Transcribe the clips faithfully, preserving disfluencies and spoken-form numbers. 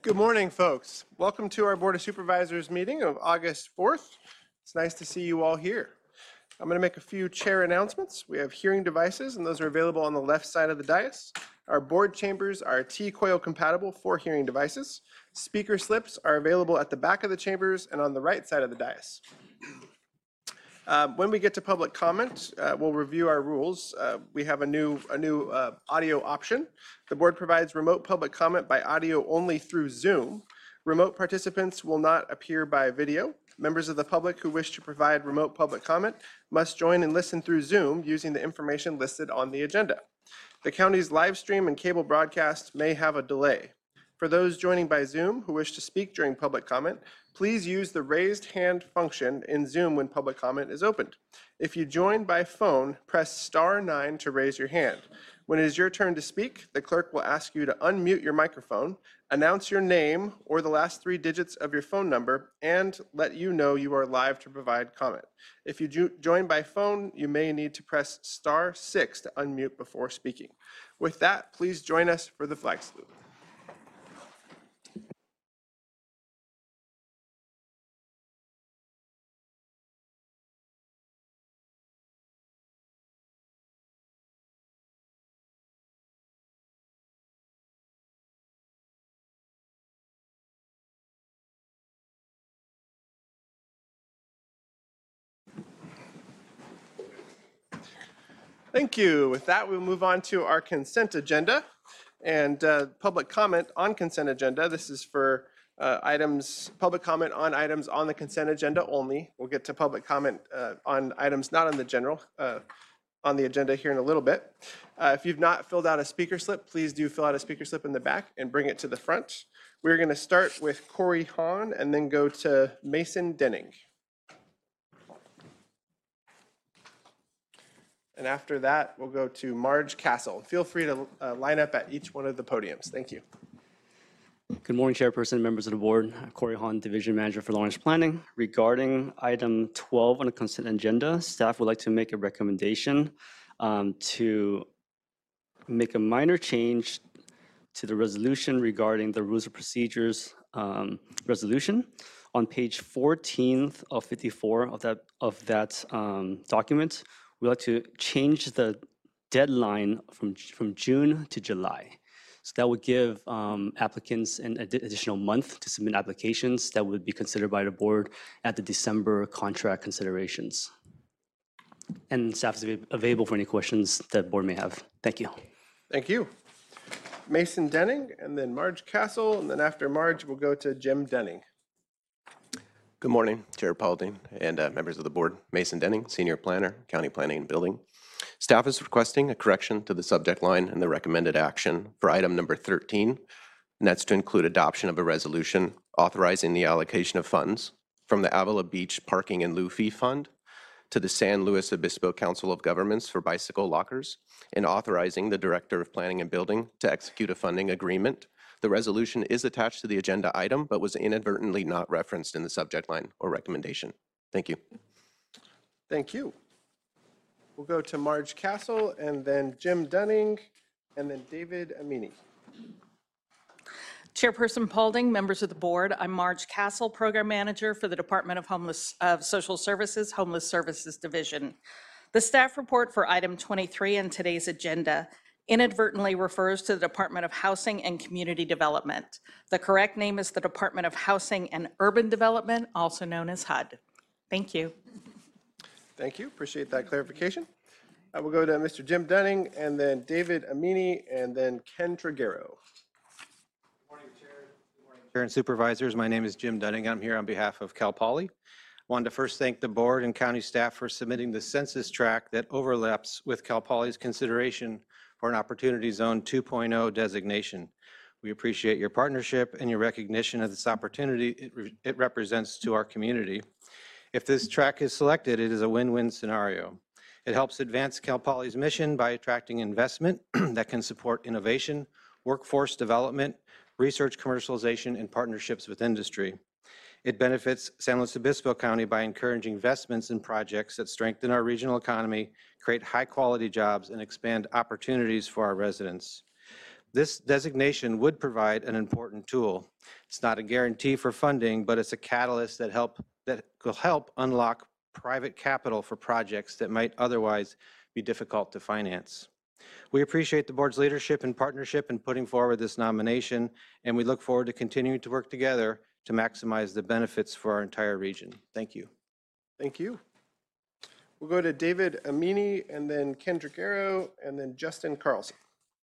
Good morning, folks. Welcome to our Board of Supervisors meeting of August fourth. It's nice to see you all here. I'm going to make a few chair announcements. We have hearing devices, and those are available on the left side of the dais. Our board chambers are T-coil compatible for hearing devices. Speaker slips are available at the back of the chambers and on the right side of the dais. Um, when we get to public comment, uh, we'll review our rules. Uh, we have a new, a new uh, audio option. The board provides remote public comment by audio only through Zoom. Remote participants will not appear by video. Members of the public who wish to provide remote public comment must join and listen through Zoom using the information listed on the agenda. The county's live stream and cable broadcast may have a delay. For those joining by Zoom who wish to speak during public comment, please use the raised hand function in Zoom when public comment is opened. If you join by phone, press star nine to raise your hand. When it is your turn to speak, the clerk will ask you to unmute your microphone, announce your name or the last three digits of your phone number, and let you know you are live to provide comment. If you jo- join by phone, you may need to press star six to unmute before speaking. With that, please join us for the flag salute. Thank you. With that, we'll move on to our consent agenda and uh, public comment on consent agenda. This is for uh, items, public comment on items on the consent agenda only. We'll get to public comment uh, on items not on the general, uh, on the agenda here in a little bit. Uh, if you've not filled out a speaker slip, please do fill out a speaker slip in the back and bring it to the front. We're going to start with Corey Hahn and then go to Mason Denning. And after that, we'll go to Marge Castle. Feel free to uh, line up at each one of the podiums. Thank you. Good morning, Chairperson, members of the board. Corey Hahn, Division Manager for Long Range Planning. Regarding item twelve on the consent agenda, staff would like to make a recommendation um, to make a minor change to the resolution regarding the rules of procedures um, resolution. On page fourteen of fifty-four of that, of that um, document, we'd like to change the deadline from, from June to July. So that would give um, applicants an ad additional month to submit applications that would be considered by the board at the December contract considerations. And staff is available for any questions that the board may have. Thank you. Thank you. Mason Denning, and then Marge Castle, and then after Marge, we'll go to Jim Denning. Good morning, Chair Paulding and uh, members of the board. Mason Denning, Senior Planner, County Planning and Building. Staff is requesting a correction to the subject line and the recommended action for item number thirteen, and that's to include adoption of a resolution authorizing the allocation of funds from the Avila Beach Parking and Lieu Fee Fund to the San Luis Obispo Council of Governments for bicycle lockers, and authorizing the Director of Planning and Building to execute a funding agreement. The resolution is attached to the agenda item, but was inadvertently not referenced in the subject line or recommendation. Thank you. Thank you. We'll go to Marge Castle, and then Jim Denning, and then David Amini. Chairperson Paulding, members of the board, I'm Marge Castle, Program Manager for the Department of Homeless of Social Services, Homeless Services Division. The staff report for item twenty-three on today's agenda inadvertently refers to the Department of Housing and Community Development. The correct name is the Department of Housing and Urban Development, also known as H U D. Thank you. Thank you. Appreciate that clarification. I will go to Mister Jim Denning, and then David Amini, and then Ken Triguero. Chair and supervisors, my name is Jim Dunning. I'm here on behalf of Cal Poly. I wanted to first thank the board and county staff for submitting the census tract that overlaps with Cal Poly's consideration for an Opportunity Zone two point oh designation. We appreciate your partnership and your recognition of this opportunity it, re it represents to our community. If this track is selected, it is a win-win scenario. It helps advance Cal Poly's mission by attracting investment that can support innovation, workforce development, research commercialization, and partnerships with industry. It benefits San Luis Obispo County by encouraging investments in projects that strengthen our regional economy, create high-quality jobs, and expand opportunities for our residents. This designation would provide an important tool. It's not a guarantee for funding, but it's a catalyst that help that will help unlock private capital for projects that might otherwise be difficult to finance. We appreciate the board's leadership and partnership in putting forward this nomination, and we look forward to continuing to work together to maximize the benefits for our entire region. Thank you. Thank you. We'll go to David Amini, and then Kendrick Arrow, and then Justin Carlson.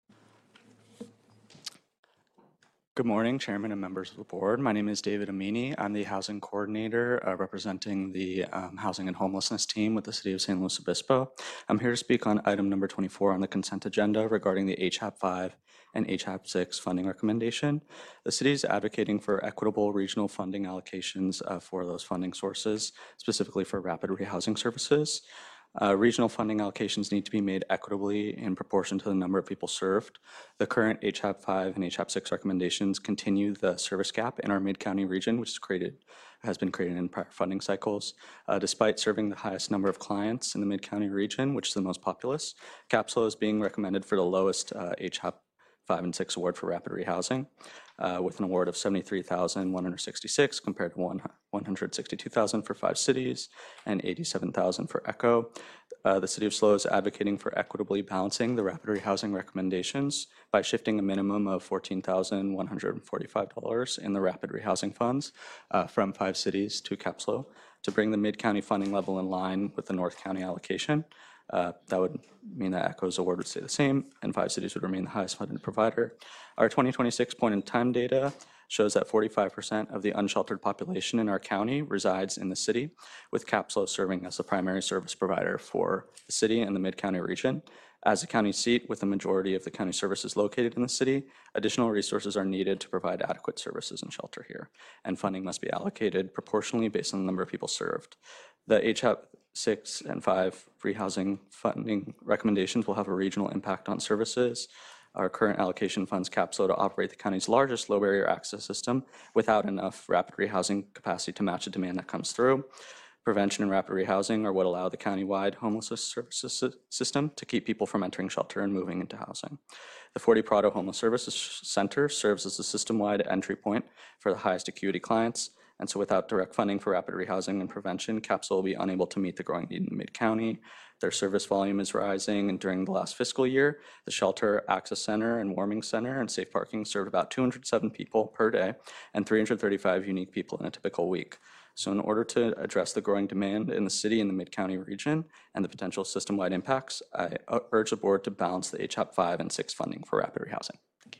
Good morning, Chairman and members of the board. My name is David Amini. I'm the housing coordinator uh, representing the um, housing and homelessness team with the city of San Luis Obispo. I'm here to speak on item number twenty-four on the consent agenda regarding the H HAP five and H HAP six funding recommendation. The city is advocating for equitable regional funding allocations uh, for those funding sources, specifically for rapid rehousing services. Uh, regional funding allocations need to be made equitably in proportion to the number of people served. The current H HAP five and H HAP six recommendations continue the service gap in our Mid-County region, which is created, has been created in prior funding cycles. Uh, despite serving the highest number of clients in the Mid-County region, which is the most populous, CAPSLO is being recommended for the lowest uh, H HAP five and six award for rapid rehousing, uh, with an award of seventy-three thousand one hundred sixty-six compared to one hundred sixty-two thousand for five cities and eighty-seven thousand for ECHO. Uh, the city of SLO is advocating for equitably balancing the rapid rehousing recommendations by shifting a minimum of fourteen thousand one hundred forty-five dollars in the rapid rehousing funds uh, from five cities to CAPSLO to bring the mid-county funding level in line with the North County allocation. Uh, that would mean that ECHO's award would stay the same and five cities would remain the highest funded provider. Our twenty twenty-six point in time data shows that forty-five percent of the unsheltered population in our county resides in the city, with CAPSLO serving as the primary service provider for the city and the Mid-County region. As a county seat with the majority of the county services located in the city, additional resources are needed to provide adequate services and shelter here, and funding must be allocated proportionally based on the number of people served. The H HAP six and five rehousing funding recommendations will have a regional impact on services. Our current allocation funds CAPSLO to operate the county's largest low barrier access system without enough rapid rehousing capacity to match the demand that comes through. Prevention and rapid rehousing are what allow the countywide homelessness services system to keep people from entering shelter and moving into housing. The Forty Prado Homeless Services Center serves as a system-wide entry point for the highest acuity clients. And so without direct funding for rapid rehousing and prevention, CAPSLO will be unable to meet the growing need in Mid-County. Their service volume is rising, and during the last fiscal year, the Shelter Access Center and Warming Center and Safe Parking served about two hundred seven people per day and three hundred thirty-five unique people in a typical week. So in order to address the growing demand in the city and the Mid-County region and the potential system-wide impacts, I urge the board to balance the H HAP five and six funding for rapid rehousing. Thank you.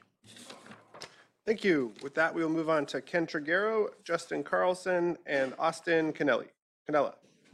Thank you. With that, we will move on to Ken Triguero, Justin Carlson, and Austin Canelli. Canella.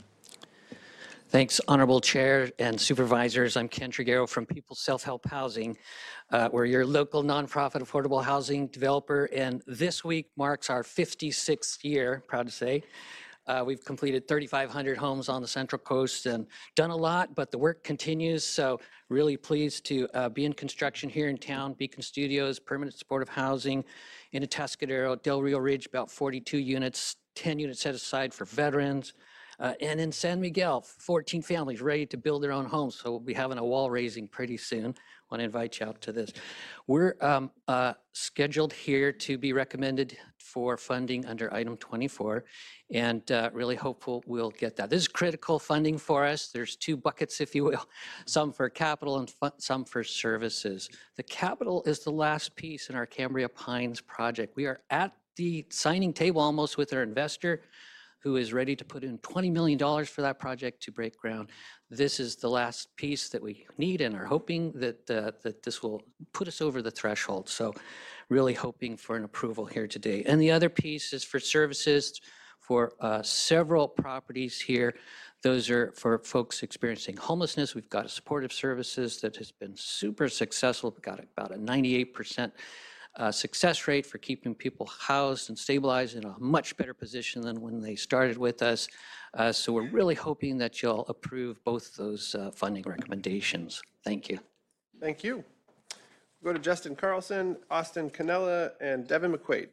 Thanks, Honorable Chair and Supervisors. I'm Ken Triguero from People's Self-Help Housing. Uh, we're your local nonprofit affordable housing developer, and this week marks our fifty-sixth year, proud to say. Uh, we've completed thirty-five hundred homes on the Central Coast and done a lot, but the work continues. So really pleased to uh, be in construction here in town. Beacon Studios, permanent supportive housing in Atascadero, Del Rio Ridge, about forty-two units, ten units set aside for veterans. Uh, and in San Miguel, fourteen families ready to build their own homes. So we'll be having a wall raising pretty soon. Want to invite you out to this. We're um, uh, scheduled here to be recommended for funding under item twenty-four, and uh, really hopeful we'll get that. This is critical funding for us. There's two buckets, if you will, some for capital and some for services. The capital is the last piece in our Cambria Pines project. We are at the signing table almost with our investor, who is ready to put in twenty million dollars for that project to break ground. This is the last piece that we need and are hoping that, uh, that this will put us over the threshold. So really hoping for an approval here today. And the other piece is for services for uh, several properties here. Those are for folks experiencing homelessness. We've got a supportive services that has been super successful. We've got about a ninety-eight percent Uh, success rate for keeping people housed and stabilized in a much better position than when they started with us. Uh, so we're really hoping that you'll approve both those uh, funding recommendations. Thank you. Thank you. We'll go to Justin Carlson, Austin Canella, and Devin McQuaid.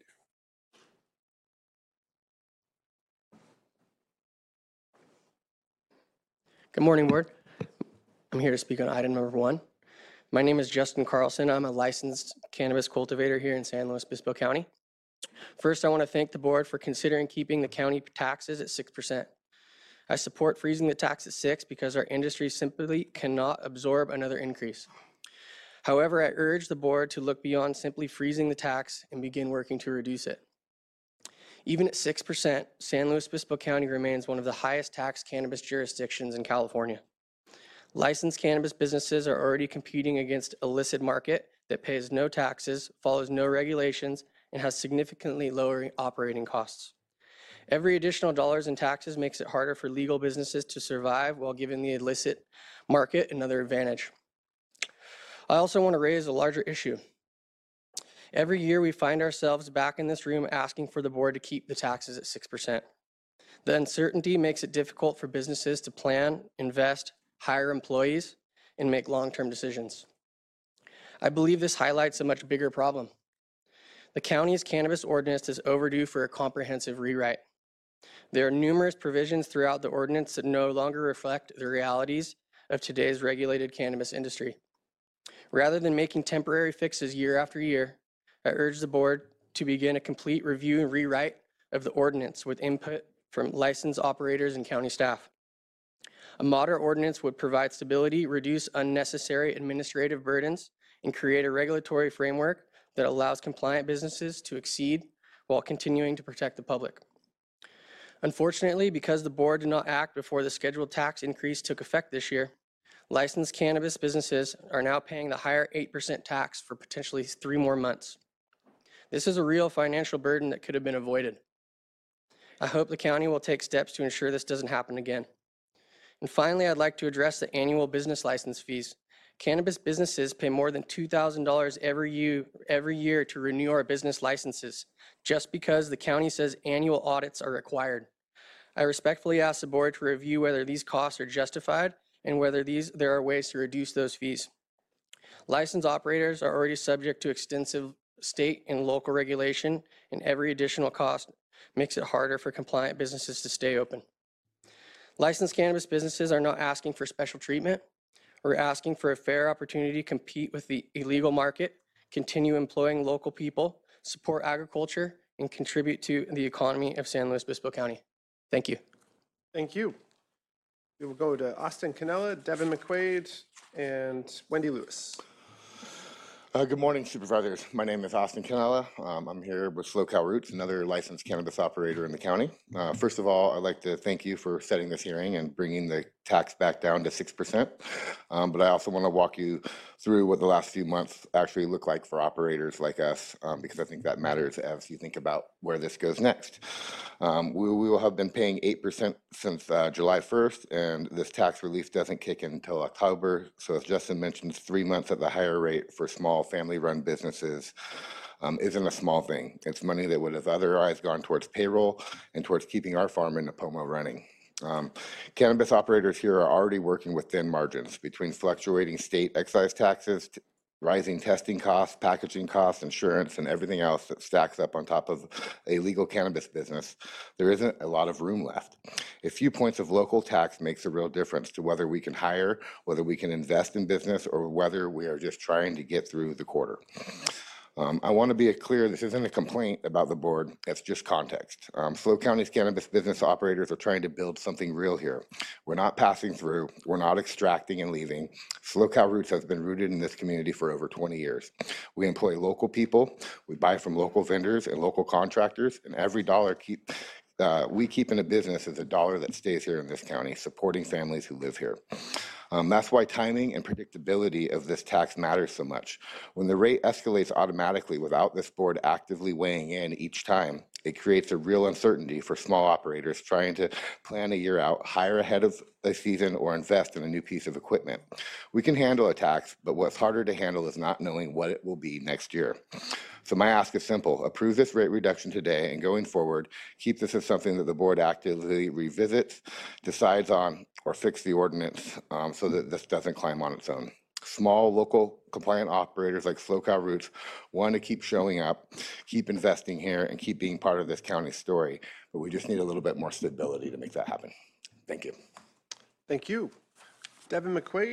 Good morning, Board. I'm here to speak on item number one. My name is Justin Carlson. I'm a licensed cannabis cultivator here in San Luis Obispo County. First, I want to thank the board for considering keeping the county taxes at six percent. I support freezing the tax at six because our industry simply cannot absorb another increase. However, I urge the board to look beyond simply freezing the tax and begin working to reduce it. Even at six percent, San Luis Obispo County remains one of the highest taxed cannabis jurisdictions in California. Licensed cannabis businesses are already competing against illicit market that pays no taxes, follows no regulations, and has significantly lower operating costs. Every additional dollars in taxes makes it harder for legal businesses to survive while giving the illicit market another advantage. I also want to raise a larger issue. Every year we find ourselves back in this room asking for the board to keep the taxes at six percent. The uncertainty makes it difficult for businesses to plan, invest, hire employees, and make long-term decisions. I believe this highlights a much bigger problem. The county's cannabis ordinance is overdue for a comprehensive rewrite. There are numerous provisions throughout the ordinance that no longer reflect the realities of today's regulated cannabis industry. Rather than making temporary fixes year after year, I urge the board to begin a complete review and rewrite of the ordinance with input from licensed operators and county staff. A modern ordinance would provide stability, reduce unnecessary administrative burdens, and create a regulatory framework that allows compliant businesses to exceed while continuing to protect the public. Unfortunately, because the board did not act before the scheduled tax increase took effect this year, licensed cannabis businesses are now paying the higher eight percent tax for potentially three more months. This is a real financial burden that could have been avoided. I hope the county will take steps to ensure this doesn't happen again. And finally, I'd like to address the annual business license fees. Cannabis businesses pay more than two thousand dollars every year, every year to renew our business licenses, just because the county says annual audits are required. I respectfully ask the board to review whether these costs are justified and whether these, there are ways to reduce those fees. Licensed operators are already subject to extensive state and local regulation, and every additional cost makes it harder for compliant businesses to stay open. Licensed cannabis businesses are not asking for special treatment. We're asking for a fair opportunity to compete with the illegal market, continue employing local people, support agriculture, and contribute to the economy of San Luis Obispo County. Thank you. Thank you. We will go to Austin Canella, Devin McQuaid, and Wendy Lewis. Uh, good morning, supervisors. My name is Austin Canella. Um, I'm here with SoCal Roots, another licensed cannabis operator in the county. Uh, first of all, I'd like to thank you for setting this hearing and bringing the tax back down to six percent. Um, but I also want to walk you through what the last few months actually look like for operators like us, um, because I think that matters as you think about where this goes next. Um, we, we will have been paying eight percent since uh, July first, and this tax relief doesn't kick in until October. So as Justin mentioned, three months at the higher rate for small family-run businesses um, isn't a small thing. It's money that would have otherwise gone towards payroll and towards keeping our farm in Nipomo running. Um, cannabis operators here are already working with thin margins between fluctuating state excise taxes, rising testing costs, packaging costs, insurance, and everything else that stacks up on top of a legal cannabis business. There isn't a lot of room left. A few points of local tax makes a real difference to whether we can hire, whether we can invest in business, or whether we are just trying to get through the quarter. Um, I want to be clear, this isn't a complaint about the board, it's just context. Um, SLO County's cannabis business operators are trying to build something real here. We're not passing through, we're not extracting and leaving. SLOCal Roots has been rooted in this community for over twenty years. We employ local people, we buy from local vendors and local contractors, and every dollar keep, uh, we keep in a business is a dollar that stays here in this county, supporting families who live here. Um, that's why timing and predictability of this tax matters so much. When the rate escalates automatically without this board actively weighing in each time, it creates a real uncertainty for small operators trying to plan a year out, hire ahead of a season, or invest in a new piece of equipment. We can handle a tax, but what's harder to handle is not knowing what it will be next year. So my ask is simple: approve this rate reduction today, and going forward, keep this as something that the board actively revisits, decides on, or fix the ordinance um, so that this doesn't climb on its own. Small, local, compliant operators like SLOCal Roots want to keep showing up, keep investing here, and keep being part of this county story, but we just need a little bit more stability to make that happen. Thank you. Thank you. Devin McQuaid,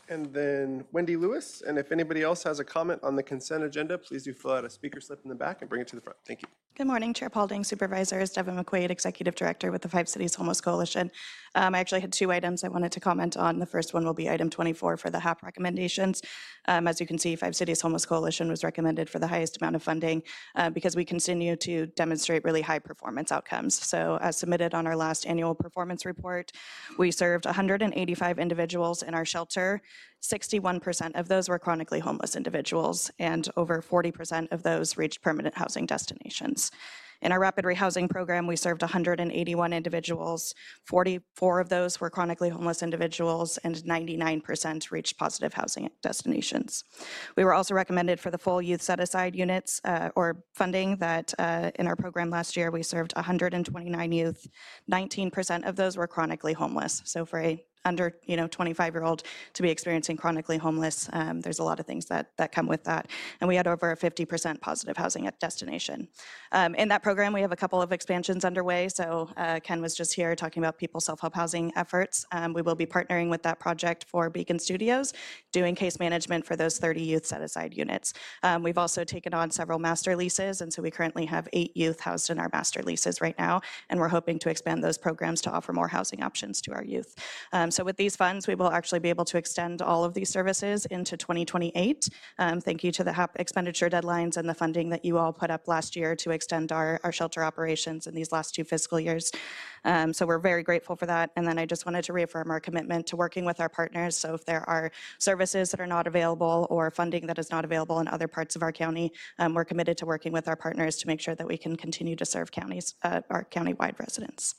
And then Wendy Lewis, and if anybody else has a comment on the consent agenda, please do fill out a speaker slip in the back and bring it to the front. Thank you. Good morning, Chair Paulding, Supervisors. Devin McQuaid, Executive Director with the Five Cities Homeless Coalition. Um, I actually had two items I wanted to comment on. The first one will be item twenty-four for the H A P recommendations. Um, as you can see, Five Cities Homeless Coalition was recommended for the highest amount of funding uh, because we continue to demonstrate really high performance outcomes. So as submitted on our last annual performance report, we served one hundred eighty-five individuals in our shelter. sixty-one percent of those were chronically homeless individuals, and over forty percent of those reached permanent housing destinations. In our rapid rehousing program, we served one hundred eighty-one individuals. forty-four of those were chronically homeless individuals, and ninety-nine percent reached positive housing destinations. We were also recommended for the full youth set-aside units uh, or funding that uh, in our program last year, we served one hundred twenty-nine youth. nineteen percent of those were chronically homeless. So for a under, you know, twenty-five-year-old to be experiencing chronically homeless, um, there's a lot of things that that come with that. And we had over a fifty percent positive housing at destination. Um, in that program, we have a couple of expansions underway. So uh, Ken was just here talking about people self-help housing efforts. Um, we will be partnering with that project for Beacon Studios, doing case management for those thirty youth set-aside units. Um, we've also taken on several master leases, and so we currently have eight youth housed in our master leases right now, and we're hoping to expand those programs to offer more housing options to our youth. Um, So with these funds, we will actually be able to extend all of these services into twenty twenty-eight. Um, thank you to the H A P expenditure deadlines and the funding that you all put up last year to extend our, our shelter operations in these last two fiscal years. Um, so we're very grateful for that. And then I just wanted to reaffirm our commitment to working with our partners. So if there are services that are not available or funding that is not available in other parts of our county, um, we're committed to working with our partners to make sure that we can continue to serve counties, uh, our county-wide residents.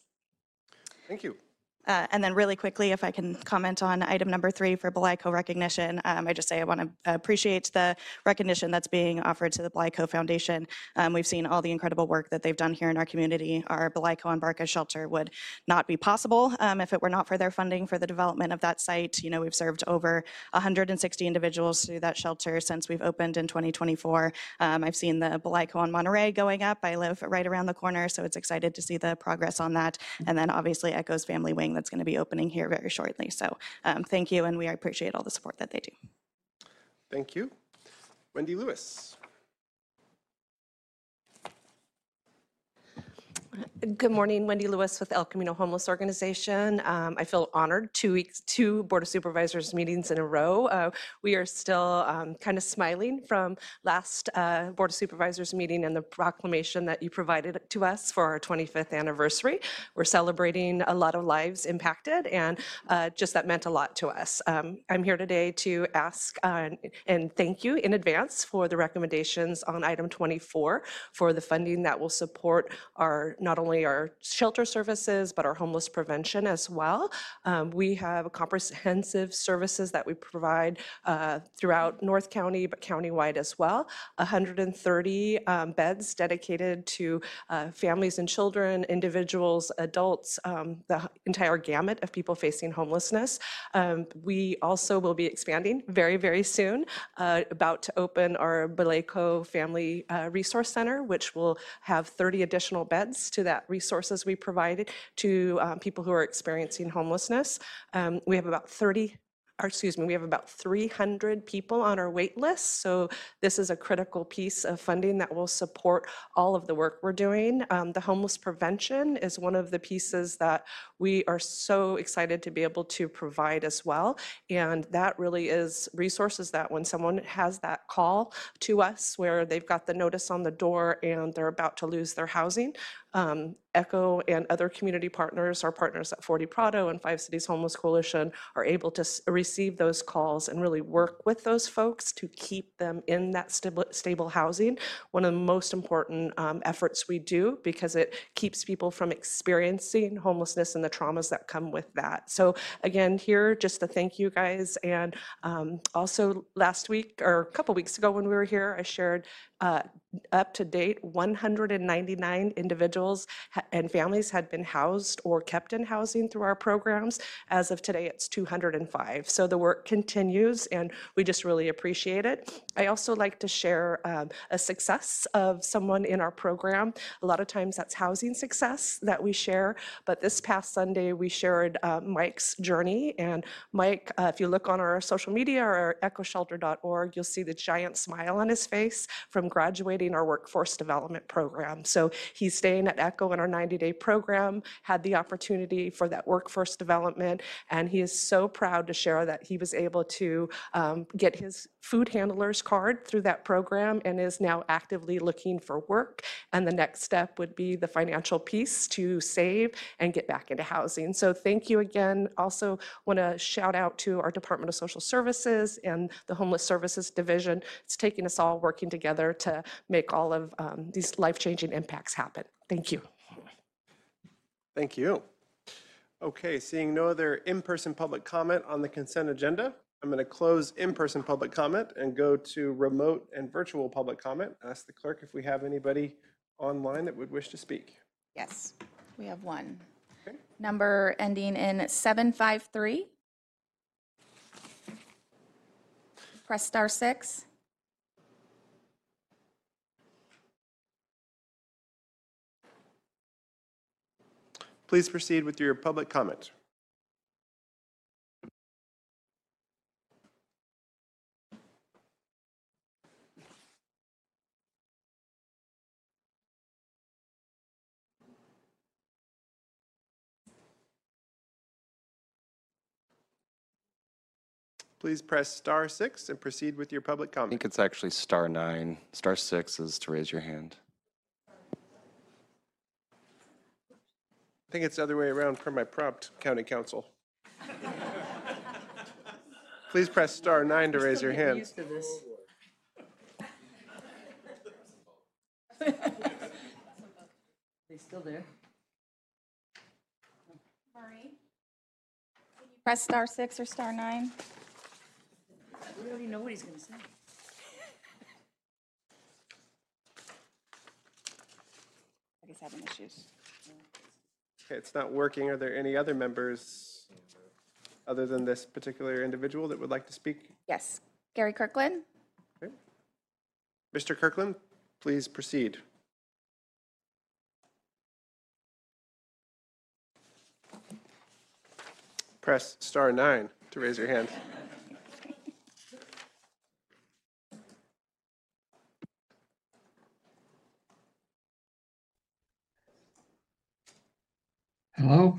Thank you. Uh, And then really quickly, if I can comment on item number three for BLICO recognition, um, I just say I want to appreciate the recognition that's being offered to the BLICO Foundation. Um, We've seen all the incredible work that they've done here in our community. Our BLICO and Barca shelter would not be possible um, if it were not for their funding for the development of that site. You know, we've served over one hundred sixty individuals through that shelter since we've opened in twenty twenty-four. Um, I've seen the BLICO on Monterey going up. I live right around the corner, so it's excited to see the progress on that. And then obviously Echo's Family Wing that's going to be opening here very shortly. So um, thank you, and we appreciate all the support that they do. Thank you. Wendy Lewis. Good morning, Wendy Lewis with El Camino Homeless Organization. Um, I feel honored, two weeks, two Board of Supervisors meetings in a row. Uh, we are still um, kind of smiling from last uh, Board of Supervisors meeting and the proclamation that you provided to us for our twenty-fifth anniversary. We're celebrating a lot of lives impacted, and uh, just that meant a lot to us. Um, I'm here today to ask uh, and thank you in advance for the recommendations on item twenty-four for the funding that will support our not only our shelter services, but our homeless prevention as well. Um, we have comprehensive services that we provide uh, throughout North County, but countywide as well. one hundred thirty um, beds dedicated to uh, families and children, individuals, adults, um, the entire gamut of people facing homelessness. Um, we also will be expanding very, very soon, uh, about to open our BLICO Family uh, Resource Center, which will have thirty additional beds to that resources we provided to um, people who are experiencing homelessness. Um, we have about thirty, or excuse me, we have about three hundred people on our wait list. So this is a critical piece of funding that will support all of the work we're doing. Um, the homeless prevention is one of the pieces that we are so excited to be able to provide as well. And that really is resources that when someone has that call to us where they've got the notice on the door and they're about to lose their housing, Um, Echo and other community partners, our partners at forty Prado and Five Cities Homeless Coalition, are able to s- receive those calls and really work with those folks to keep them in that stable, stable housing. One of the most important um, efforts we do, because it keeps people from experiencing homelessness and the traumas that come with that. So again, here just to thank you guys. And um, also last week or a couple weeks ago when we were here, I shared uh, up to date, one hundred ninety-nine individuals ha- and families had been housed or kept in housing through our programs. As of today, it's two hundred five. So the work continues, and we just really appreciate it. I also like to share um, a success of someone in our program. A lot of times that's housing success that we share, but this past Sunday, we shared uh, Mike's journey. And Mike, uh, if you look on our social media or echo shelter dot org, you'll see the giant smile on his face from graduating our workforce development program. So he's staying at Echo in our ninety-day program, had the opportunity for that workforce development, and he is so proud to share that he was able to um, get his food handler's card through that program and is now actively looking for work. And the next step would be the financial piece to save and get back into housing. So thank you again. Also want to shout out to our Department of Social Services and the Homeless Services Division. It's taking us all working together to make all of um, these life-changing impacts happen. Thank you. Thank you. Okay, seeing no other in-person public comment on the consent agenda, I'm going to close in-person public comment and go to remote and virtual public comment. Ask the clerk if we have anybody online that would wish to speak. Yes, we have one. Okay. Number ending in seven five three. Press star six. Please proceed with your public comment. Please press star six and proceed with your public I comment. think it's actually star nine. Star six is to raise your hand. I think it's the other way around per my prompt, County Council. Please press star nine to raise your hand. Used to this. They still there? Marie? Press star six or star nine. We already know what he's going to say. He's having issues. Okay, it's not working. Are there any other members other than this particular individual that would like to speak? Yes. Gary Kirkland? Okay. Mister Kirkland, please proceed. Press star nine to raise your hand. Hello?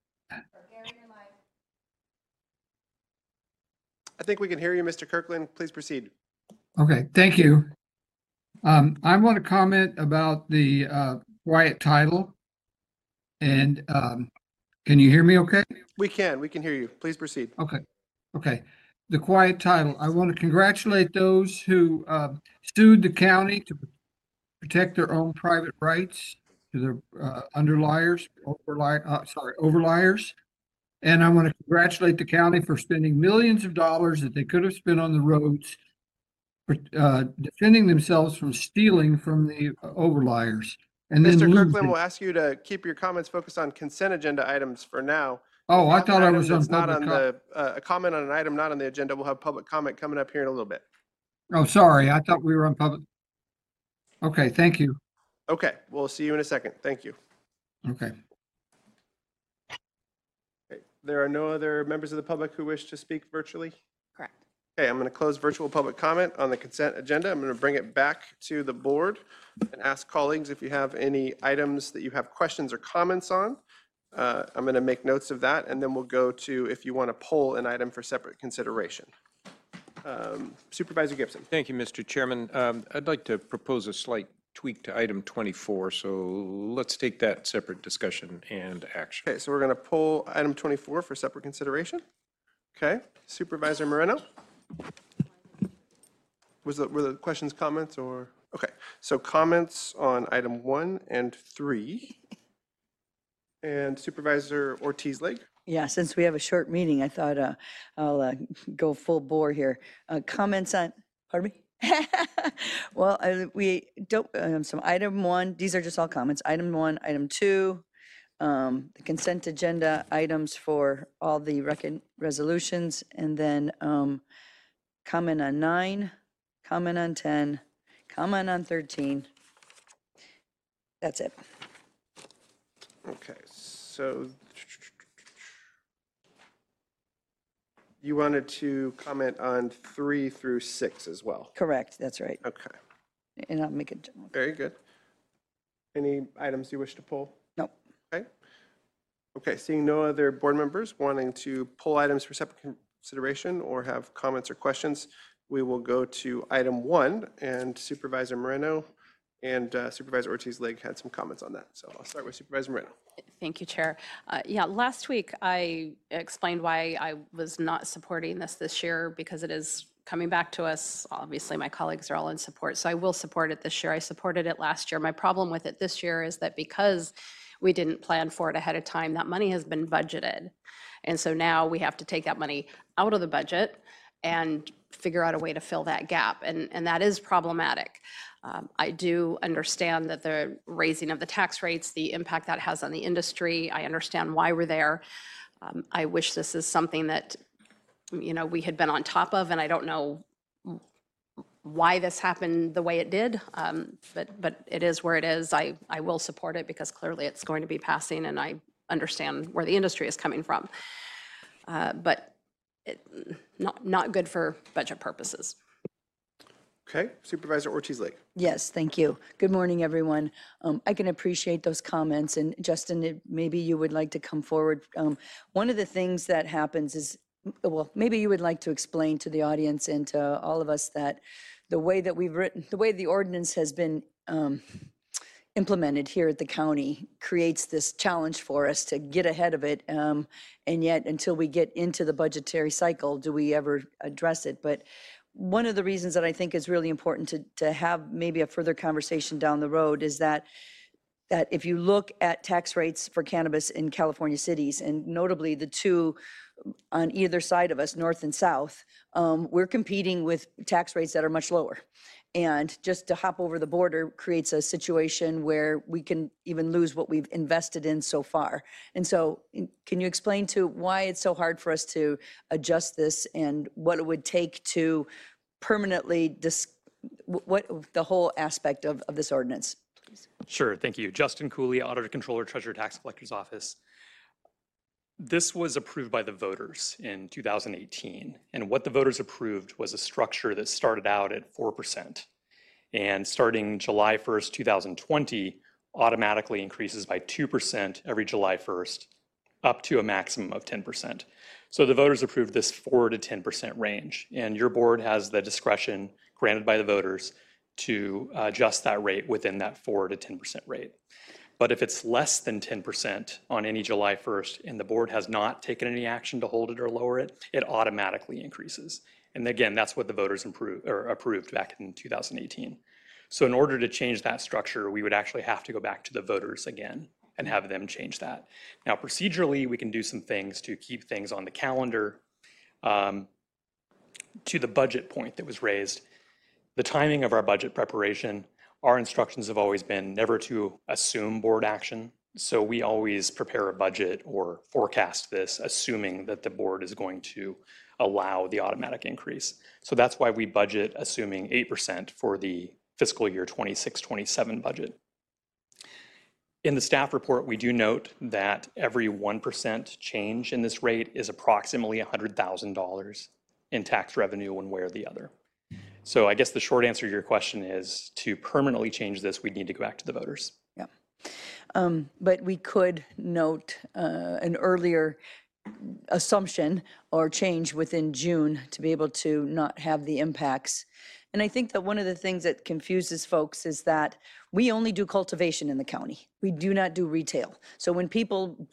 I think we can hear you, Mister Kirkland. Please proceed. Okay, thank you. Um, I want to comment about the uh, quiet title. And um, can you hear me okay? We can, we can hear you. Please proceed. Okay, okay. The quiet title. I want to congratulate those who uh, sued the county to protect their own private rights to their uh, underliers, overli uh, sorry, overliers. And I want to congratulate the county for spending millions of dollars that they could have spent on the roads, uh, defending themselves from stealing from the overliers. And then Mister Kirkland, losing. we'll ask you to keep your comments focused on consent agenda items for now. Oh, I Have an thought I item was on that's not public. on com- the, uh, a comment on an item not on the agenda. We'll have public comment coming up here in a little bit. Oh, sorry. I thought we were on public. Okay, thank you. Okay, we'll see you in a second. Thank you. Okay. Okay, there are no other members of the public who wish to speak virtually? Correct. Okay, I'm going to close virtual public comment on the consent agenda. I'm going to bring it back to the board and ask colleagues if you have any items that you have questions or comments on. Uh, I'm going to make notes of that, and then we'll go to if you want to pull an item for separate consideration. Um, Supervisor Gibson. Thank you, Mister Chairman. Um, I'd like to propose a slight tweak to item twenty-four, so let's take that separate discussion and action. Okay, so we're going to pull item twenty-four for separate consideration. Okay, Supervisor Moreno? Was the, were the questions comments or? Okay, so comments on item one and three. And Supervisor Ortiz-Leg? Yeah, since we have a short meeting, I thought uh, I'll uh, go full bore here. Uh, Comments on, pardon me? Well, I- we don't, um, some item one, these are just all comments. Item one, item two, um, the consent agenda items for all the recon resolutions, and then um, comment on nine, comment on ten, comment on thirteen. That's it. Okay, so you wanted to comment on three through six as well? Correct, that's right. Okay, And I'll make it general. very good. Any items you wish to pull? No. Okay. Okay, seeing no other board members wanting to pull items for separate consideration or have comments or questions, we will go to item one, and Supervisor Moreno and uh, Supervisor Ortiz-Lig had some comments on that. So I'll start with Supervisor Moreno. Thank you, Chair. Uh, Yeah, last week I explained why I was not supporting this this year because it is coming back to us. Obviously, my colleagues are all in support, so I will support it this year. I supported it last year. My problem with it this year is that because we didn't plan for it ahead of time, that money has been budgeted. And so now we have to take that money out of the budget and figure out a way to fill that gap. And, and that is problematic. Um, I do understand that the raising of the tax rates, the impact that has on the industry, I understand why we're there. Um, I wish this is something that, you know, we had been on top of, and I don't know why this happened the way it did, um, but, but it is where it is. I, I will support it because clearly it's going to be passing, and I understand where the industry is coming from. Uh, But it, not, not good for budget purposes. Okay, Supervisor Ortiz-Lig. Yes, thank you. Good morning, everyone. Um, I can appreciate those comments, and Justin, it- maybe you would like to come forward. Um, One of the things that happens is, well, maybe you would like to explain to the audience and to all of us that the way that we've written, the way the ordinance has been um, implemented here at the county creates this challenge for us to get ahead of it. um, And yet, until we get into the budgetary cycle, do we ever address it? But one of the reasons that I think is really important to, to have maybe a further conversation down the road is that, that if you look at tax rates for cannabis in California cities, and notably the two on either side of us, north and south, um, we're competing with tax rates that are much lower. And just to hop over the border creates a situation where we can even lose what we've invested in so far. And so in- can you explain to why it's so hard for us to adjust this and what it would take to permanently dis, wh- what, the whole aspect of, of this ordinance? Sure, thank you. Justin Cooley, Auditor Controller, Treasurer, Tax Collector's Office. This was approved by the voters in two thousand eighteen, and what the voters approved was a structure that started out at four percent. And starting July first, two thousand twenty, automatically increases by two percent every July first, up to a maximum of ten percent. So the voters approved this four to ten percent range, and your board has the discretion granted by the voters to uh, adjust that rate within that four to ten percent rate. But if it's less than ten percent on any July first and the board has not taken any action to hold it or lower it, it automatically increases. And again, that's what the voters improved, or approved back in two thousand eighteen. So in order to change that structure, we would actually have to go back to the voters again and have them change that. Now, procedurally, we can do some things to keep things on the calendar. Um, to the budget point that was raised, the timing of our budget preparation, our instructions have always been never to assume board action. So we always prepare a budget or forecast this, assuming that the board is going to allow the automatic increase. So that's why we budget assuming eight percent for the fiscal year twenty-six twenty-seven budget. In the staff report, we do note that every one percent change in this rate is approximately one hundred thousand dollars in tax revenue one way or the other. So I guess the short answer to your question is to permanently change this, we'd need to go back to the voters. Yeah. Um, But we could note uh, an earlier assumption or change within June to be able to not have the impacts. And I think that one of the things that confuses folks is that we only do cultivation in the county. We do not do retail. So when people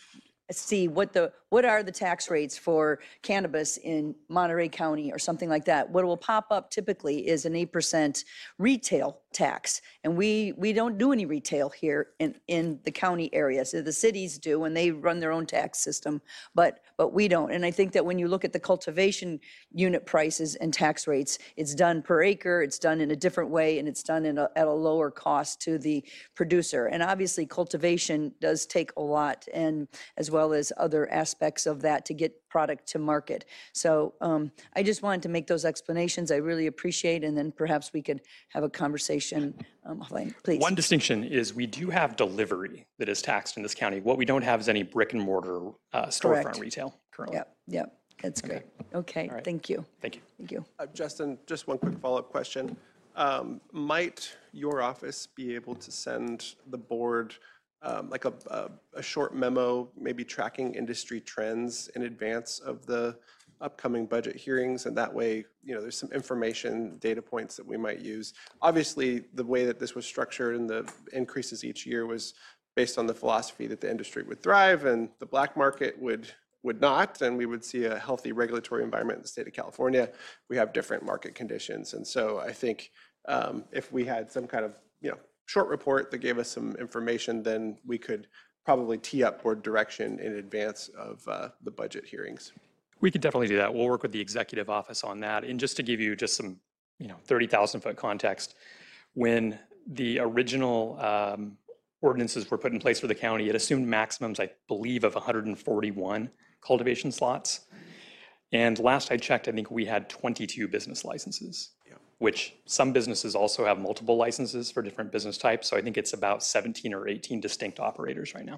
see what the, what are the tax rates for cannabis in Monterey County or something like that. What will pop up typically is an eight percent retail tax. And we, we don't do any retail here in, in the county area. So the cities do, and they run their own tax system, but, but we don't. And I think that when you look at the cultivation unit prices and tax rates, it's done per acre, it's done in a different way, and it's done in a, at a lower cost to the producer. And obviously cultivation does take a lot, and as well as other aspects of that to get product to market. So um, I just wanted to make those explanations. I really appreciate, and then perhaps we could have a conversation. Um, offline, please. One distinction is we do have delivery that is taxed in this county. What we don't have is any brick and mortar uh, storefront Correct. retail currently. Yep, yep, that's great. Okay, All right. thank you. Thank you. Thank you. Uh, Justin, just one quick follow-up question. Um, Might your office be able to send the board um, like a, a, a short memo, maybe tracking industry trends in advance of the upcoming budget hearings? And that way, you know, there's some information, data points that we might use. Obviously, the way that this was structured and the increases each year was based on the philosophy that the industry would thrive and the black market would would not, and we would see a healthy regulatory environment in the state of California. We have different market conditions. And so I think um, if we had some kind of, you know, short report that gave us some information, then we could probably tee up board direction in advance of uh, the budget hearings. We could definitely do that. We'll work with the executive office on that. And just to give you just some, you know, thirty thousand foot context, when the original um, ordinances were put in place for the county, it assumed maximums, I believe, of one hundred forty-one cultivation slots. And last I checked, I think we had twenty-two business licenses, Yeah. which some businesses also have multiple licenses for different business types. So I think it's about seventeen or eighteen distinct operators right now.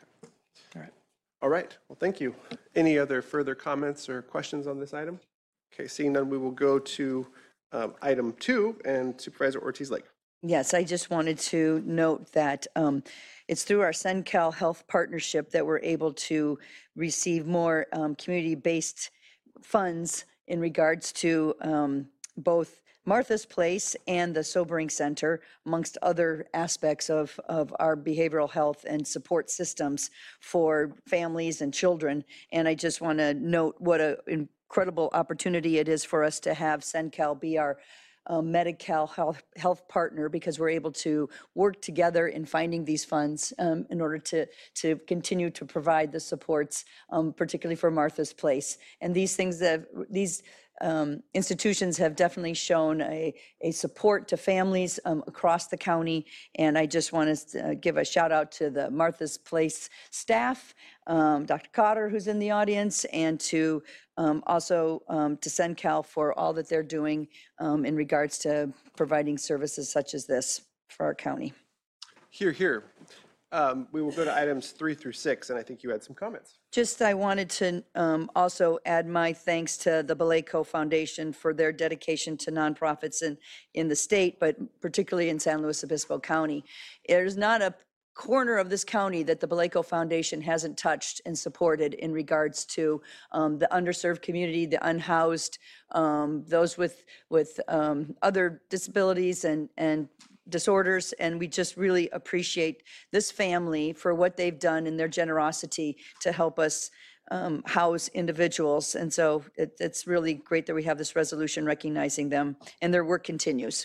All right. All right, well, thank you. Any other further comments or questions on this item? Okay, seeing none, we will go to um, item two and Supervisor Ortiz-Lake. Yes, I just wanted to note that um, it's through our SenCal Health partnership that we're able to receive more um, community-based funds in regards to um, both Martha's Place and the Sobering Center, amongst other aspects of, of our behavioral health and support systems for families and children. And I just want to note what an incredible opportunity it is for us to have SenCal be our um, Medi-Cal health, health partner, because we're able to work together in finding these funds um, in order to, to continue to provide the supports, um, particularly for Martha's Place. And these things that, these Um, institutions have definitely shown a, a support to families um, across the county. And I just want to uh, give a shout out to the Martha's Place staff, um, Doctor Cotter, who's in the audience, and to um, also um, to SenCal for all that they're doing um, in regards to providing services such as this for our county. Here, here. Um, we will go to items three through six, and I think you had some comments. Just, I wanted to um, also add my thanks to the Beleco Foundation for their dedication to nonprofits in, in the state, but particularly in San Luis Obispo County. There's not a corner of this county that the Beleco Foundation hasn't touched and supported in regards to um, the underserved community, the unhoused, um, those with, with um, other disabilities and, and disorders, and we just really appreciate this family for what they've done and their generosity to help us um, house individuals. And so it, it's really great that we have this resolution recognizing them, and their work continues.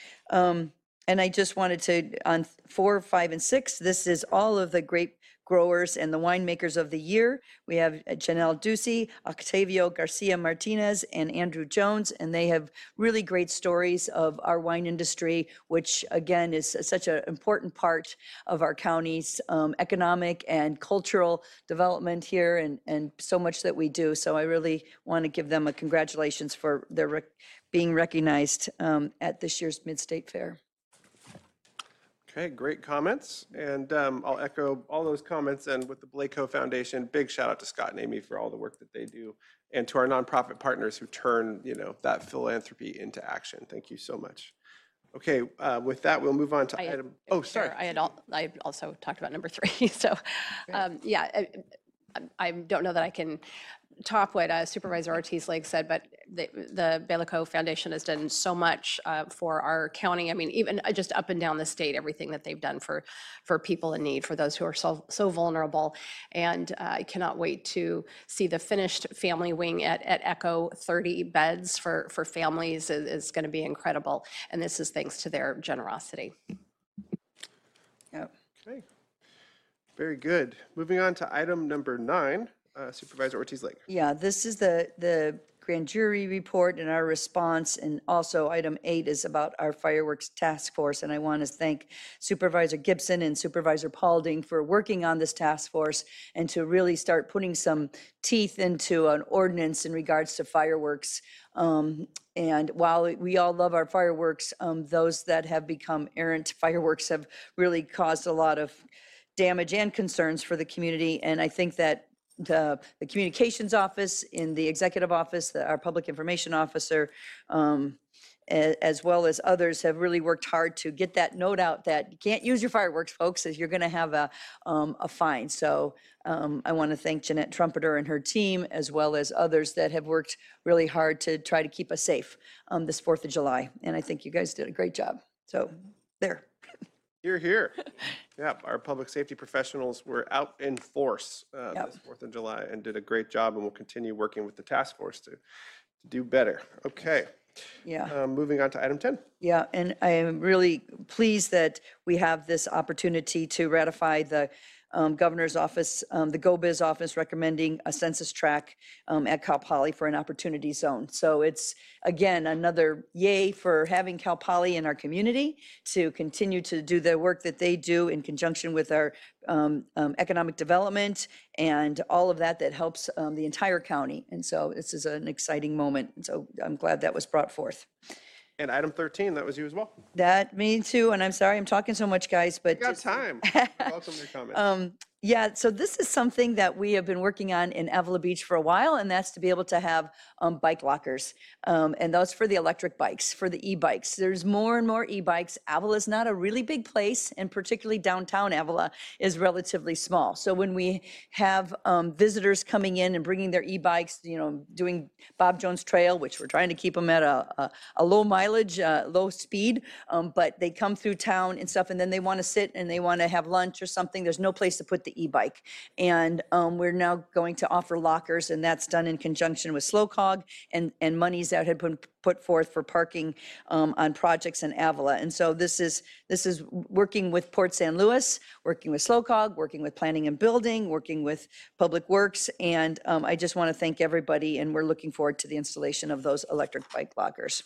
Um, and I just wanted to, on four, five, and six, this is all of the grape growers and the winemakers of the year. We have Janelle Ducey, Octavio Garcia Martinez, and Andrew Jones, and they have really great stories of our wine industry, which again is such an important part of our county's um, economic and cultural development here, and, and so much that we do. So I really want to give them a congratulations for their rec being recognized um, at this year's Mid-State Fair. Okay, great comments. And um, I'll echo all those comments. And with the Beleco Foundation, big shout out to Scott and Amy for all the work that they do, and to our nonprofit partners who turn, you know, that philanthropy into action. Thank you so much. Okay, uh, with that, we'll move on to I- item, oh, sorry. Chair, I had, al- I also talked about number three, so, um, yeah, I, I- I don't know that I can top what uh, Supervisor Ortiz-Lake said, but the, the Belico Foundation has done so much uh, for our county. I mean, even uh, just up and down the state, everything that they've done for, for people in need, for those who are so, so vulnerable. And uh, I cannot wait to see the finished family wing at, at Echo. thirty beds for, for families is, is going to be incredible. And this is thanks to their generosity. Yep. Okay. Very good. Moving on to item number nine, uh, Supervisor Ortiz-Lake. Yeah, this is the, the grand jury report and our response, and also item eight is about our fireworks task force. And I want to thank Supervisor Gibson and Supervisor Paulding for working on this task force and to really start putting some teeth into an ordinance in regards to fireworks. Um, and while we all love our fireworks, um, those that have become errant fireworks have really caused a lot of damage and concerns for the community. And I think that the, the communications office in the executive office, the, our public information officer, um, a, as well as others have really worked hard to get that note out that you can't use your fireworks, folks, as you're going to have a, um, a fine. So um, I want to thank Jeanette Trumpeter and her team, as well as others that have worked really hard to try to keep us safe um, this fourth of July. And I think you guys did a great job. So there. Here, here. Yeah, our public safety professionals were out in force uh, Yep. this fourth of July and did a great job, and will continue working with the task force to, to do better. Okay. Yeah. Um, moving on to item ten. Yeah, and I am really pleased that we have this opportunity to ratify the um, governor's office, um, the GoBiz office recommending a census tract um, at Cal Poly for an opportunity zone. So it's, again, another yay for having Cal Poly in our community to continue to do the work that they do in conjunction with our um, um, economic development and all of that that helps um, the entire county. And so this is an exciting moment. And so I'm glad that was brought forth. And item thirteen, that was you as well. That, me too, and I'm sorry I'm talking so much, guys, but. You got just- time. Welcome your comments. Um, yeah, so this is something that we have been working on in Avila Beach for a while, and that's to be able to have um, bike lockers. Um, and those for the electric bikes, for the e-bikes. There's more and more e-bikes. Avila is not a really big place, and particularly downtown Avila is relatively small. So when we have um, visitors coming in and bringing their e-bikes, you know, doing Bob Jones Trail, which we're trying to keep them at a, a, a low mileage, uh, low speed, um, but they come through town and stuff, and then they want to sit and they want to have lunch or something. There's no place to put the e-bike. And um, we're now going to offer lockers, and that's done in conjunction with SlowCog and, and monies that had been put forth for parking um, on projects in Avila. And so this is, this is working with Port San Luis, working with SlowCog, working with Planning and Building, working with Public Works. And um, I just want to thank everybody, and we're looking forward to the installation of those electric bike lockers.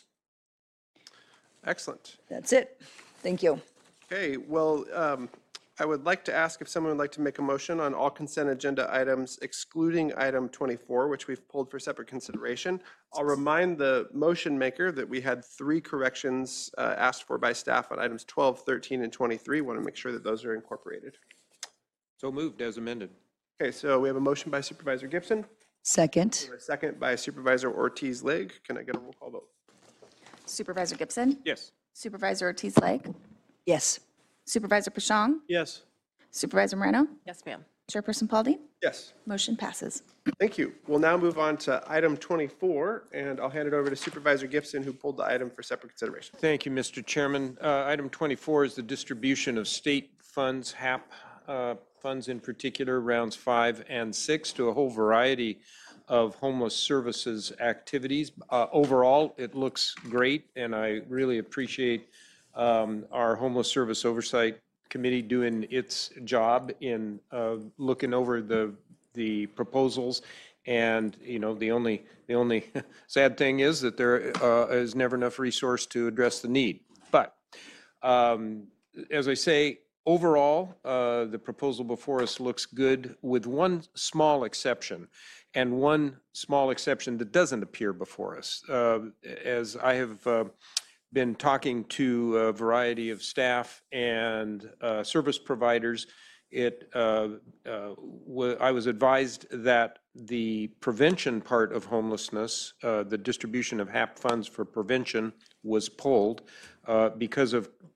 Excellent. That's it. Thank you. Okay, well, um, I would like to ask if someone would like to make a motion on all consent agenda items excluding item twenty-four, which we've pulled for separate consideration. I'll remind the motion maker that we had three corrections uh, asked for by staff on items twelve, thirteen, and twenty-three. Want to make sure that those are incorporated. So moved as amended. Okay, so we have a motion by Supervisor Gibson, Second. a second by Supervisor Ortiz-Lake. Can I get a roll call vote? Supervisor Gibson? Yes. Supervisor Ortiz-Lake? Yes. Supervisor Pashang? Yes. Supervisor Moreno? Yes, ma'am. Chairperson Paulding? Yes. Motion passes. Thank you. We'll now move on to item twenty-four, and I'll hand it over to Supervisor Gibson, who pulled the item for separate consideration. Thank you, Mister Chairman. Uh, Item twenty-four is the distribution of state funds, H A P uh, funds in particular, rounds five and six, to a whole variety of homeless services activities. Uh, Overall, it looks great, and I really appreciate um, our Homeless Service Oversight Committee doing its job in uh, looking over the the proposals. And, you know, the only, the only sad thing is that there uh, is never enough resource to address the need. But um, as I say, overall, uh, the proposal before us looks good, with one small exception, and one small exception that doesn't appear before us. Uh, As I have uh, been talking to a variety of staff and uh, service providers, it, uh, uh, wa- I was advised that the prevention part of homelessness, uh, the distribution of H A P funds for prevention, was pulled uh, because of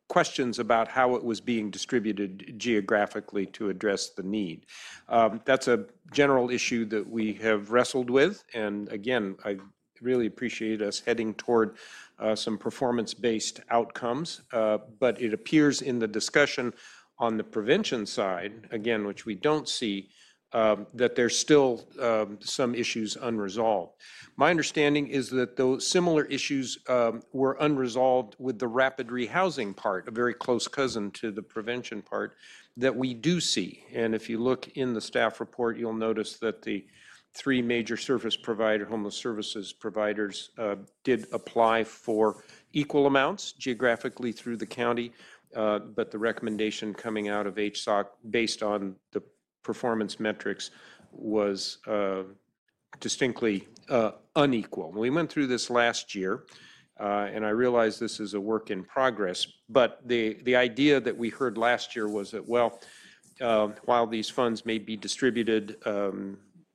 questions about how it was being distributed geographically to address the need. Um, That's a general issue that we have wrestled with, and again, I really appreciate us heading toward uh, some performance-based outcomes, uh, but it appears in the discussion on the prevention side, again, which we don't see, um, that there's still um, some issues unresolved. My understanding is that those similar issues um, were unresolved with the rapid rehousing part, a very close cousin to the prevention part, that we do see. And if you look in the staff report, you'll notice that the three major service provider, homeless services providers, uh, did apply for equal amounts geographically through the county, uh, but the recommendation coming out of H S O C based on the performance metrics was uh, distinctly uh, unequal. We went through this last year, uh, and I realize this is a work in progress, but the, the idea that we heard last year was that, well, uh, while these funds may be distributed um,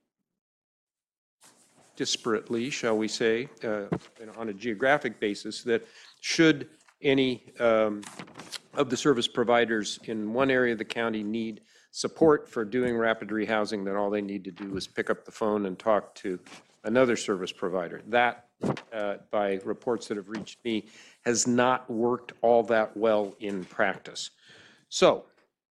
disparately, shall we say, uh, on a geographic basis, that should any um, of the service providers in one area of the county need support for doing rapid rehousing, then all they need to do is pick up the phone and talk to another service provider. That, uh, by reports that have reached me, has not worked all that well in practice. So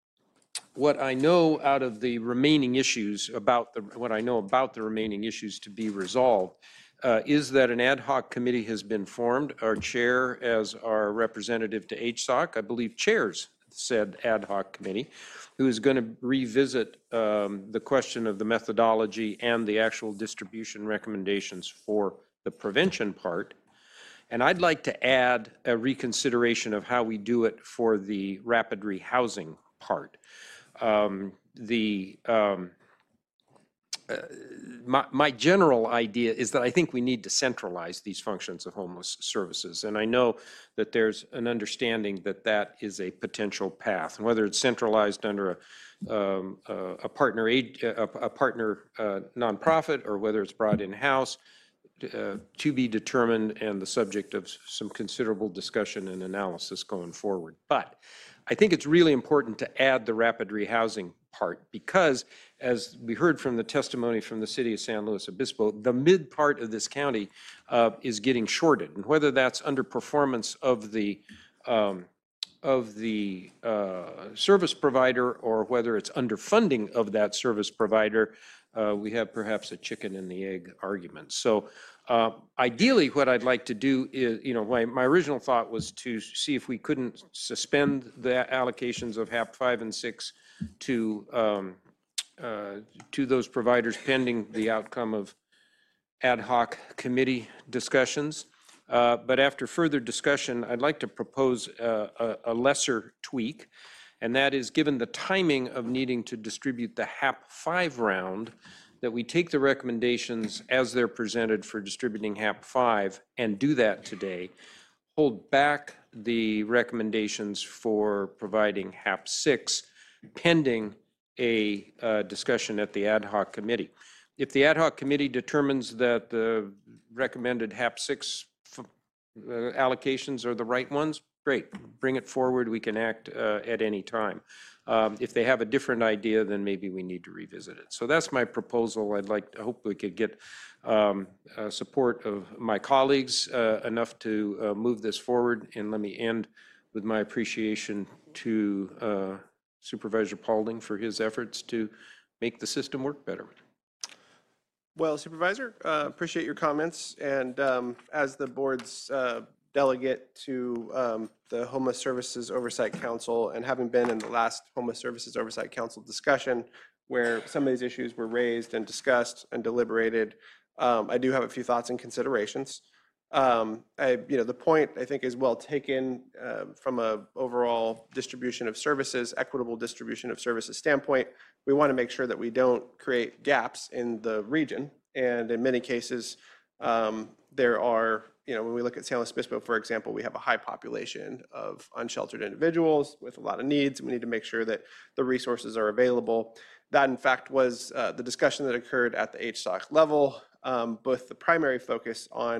what I know out of the remaining issues about the, what I know about the remaining issues to be resolved uh, is that an ad hoc committee has been formed. Our chair as our representative to H S O C, I believe chairs said ad hoc committee, who is going to revisit um, the question of the methodology and the actual distribution recommendations for the prevention part. And I'd like to add a reconsideration of how we do it for the rapid rehousing part. Um, the um, uh, my, my general idea is that I think we need to centralize these functions of homeless services. And I know that there's an understanding that that is a potential path. And whether it's centralized under a, um, a, a partner, aid, a, a partner uh, nonprofit, or whether it's brought in-house, uh, to be determined and the subject of some considerable discussion and analysis going forward. But I think it's really important to add the rapid rehousing part because, as we heard from the testimony from the city of San Luis Obispo, the mid part of this county uh, is getting shorted. And whether that's underperformance of the um, of the uh, service provider or whether it's underfunding of that service provider, uh, we have perhaps a chicken and the egg argument. So uh, ideally what I'd like to do is, you know, my, my original thought was to see if we couldn't suspend the allocations of HAP five and six to, um, uh, to those providers pending the outcome of ad hoc committee discussions. Uh, but after further discussion, I'd like to propose uh, a, a lesser tweak, and that is, given the timing of needing to distribute the HAP five round, that we take the recommendations as they're presented for distributing HAP five and do that today, hold back the recommendations for providing HAP six pending a uh, discussion at the ad hoc committee. If the ad hoc committee determines that the recommended HAP six Uh, allocations are the right ones, great. Bring it forward. We can act uh, at any time. Um, if they have a different idea, then maybe we need to revisit it. So that's my proposal. I'd like to hope we could get um, uh, support of my colleagues uh, enough to uh, move this forward. And let me end with my appreciation to uh, Supervisor Paulding for his efforts to make the system work better. Well, Supervisor, uh, appreciate your comments. And um, as the board's uh, delegate to um, the Homeless Services Oversight Council, and having been in the last Homeless Services Oversight Council discussion where some of these issues were raised and discussed and deliberated, um, I do have a few thoughts and considerations. Um, I, you know, the point I think is well taken uh, from a overall distribution of services, equitable distribution of services standpoint. We want to make sure that we don't create gaps in the region. And in many cases, um, there are, you know, when we look at San Luis Obispo, for example, we have a high population of unsheltered individuals with a lot of needs. We need to make sure that the resources are available. That, in fact, was uh, the discussion that occurred at the H S O C level, um, both the primary focus on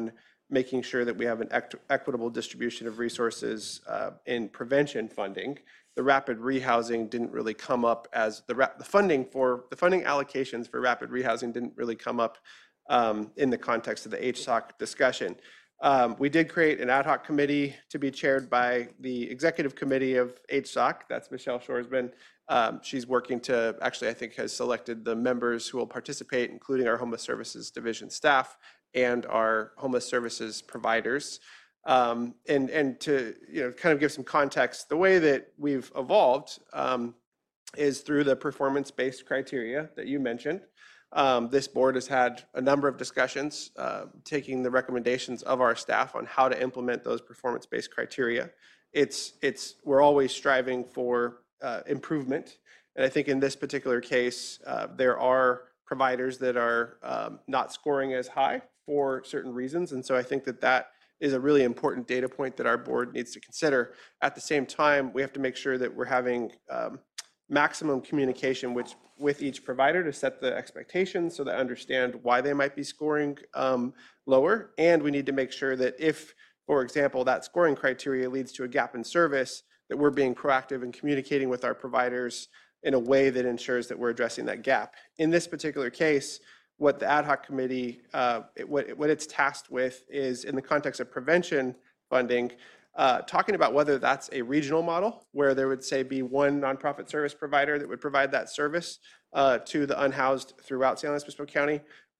making sure that we have an equ- equitable distribution of resources uh, in prevention funding. The rapid rehousing didn't really come up as the, ra- the funding for the funding allocations for rapid rehousing didn't really come up um, in the context of the H S O C discussion. Um, we did create an ad hoc committee to be chaired by the executive committee of H S O C. That's Michelle Shorsman. Um, she's working to, actually, I think has selected the members who will participate, including our Homeless Services Division staff and our homeless services providers. Um, and, and to, you know, kind of give some context, the way that we've evolved um, is through the performance-based criteria that you mentioned. Um, this board has had a number of discussions, uh, taking the recommendations of our staff on how to implement those performance-based criteria. It's, it's, we're always striving for uh, improvement. And I think in this particular case, uh, there are providers that are um, not scoring as high for certain reasons. And so I think that that is a really important data point that our board needs to consider. At the same time, we have to make sure that we're having um, maximum communication which, with each provider to set the expectations so they understand why they might be scoring um, lower. And we need to make sure that if, for example, that scoring criteria leads to a gap in service, that we're being proactive and communicating with our providers in a way that ensures that we're addressing that gap. In this particular case, what the ad hoc committee, uh, it, what, what it's tasked with is, in the context of prevention funding, uh, talking about whether that's a regional model where there would, say, be one nonprofit service provider that would provide that service uh, to the unhoused throughout San Luis Obispo County,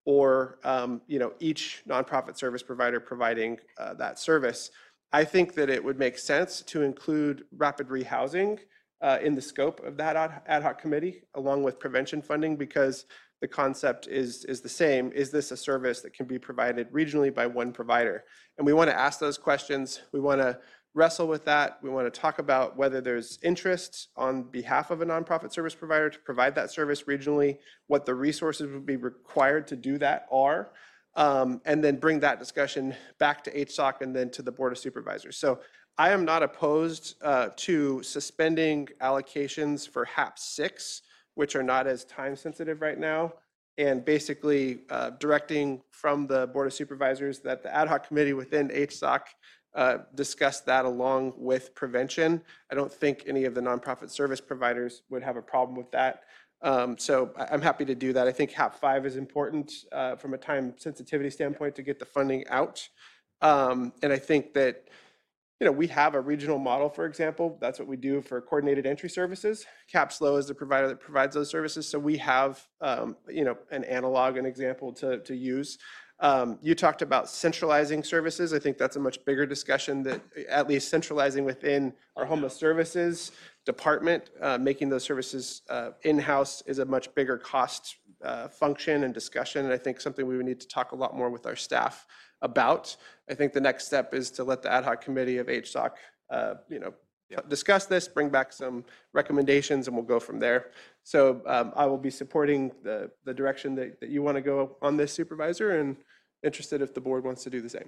or um, you know, each nonprofit service provider providing uh, that service. I think that it would make sense to include rapid rehousing uh, in the scope of that ad hoc committee, along with prevention funding, because the concept is, is the same. Is this a service that can be provided regionally by one provider? And we want to ask those questions. We want to wrestle with that. We want to talk about whether there's interest on behalf of a nonprofit service provider to provide that service regionally, what the resources would be required to do that are, um, and then bring that discussion back to H S O C and then to the Board of Supervisors. So I am not opposed uh, to suspending allocations for H A P six, which are not as time sensitive right now, and basically uh, directing from the Board of Supervisors that the ad hoc committee within H S O C uh, discuss that along with prevention. I don't think any of the nonprofit service providers would have a problem with that. Um, so I- I'm happy to do that. I think H A P five is important uh, from a time sensitivity standpoint to get the funding out. Um, and I think that, you know, we have a regional model, for example. That's what we do for coordinated entry services. CAPSLO is the provider that provides those services. So we have, um, you know, an analog, an example to, to use. Um, you talked about centralizing services. I think that's a much bigger discussion, that at least centralizing within our homeless services department, uh, making those services uh, in-house is a much bigger cost uh, function and discussion. And I think something we would need to talk a lot more with our staff about. I think the next step is to let the ad hoc committee of H S O C, uh, you know, discuss this, bring back some recommendations, and we'll go from there. So um, I will be supporting the, the direction that, that you want to go on this, Supervisor, and interested if the board wants to do the same.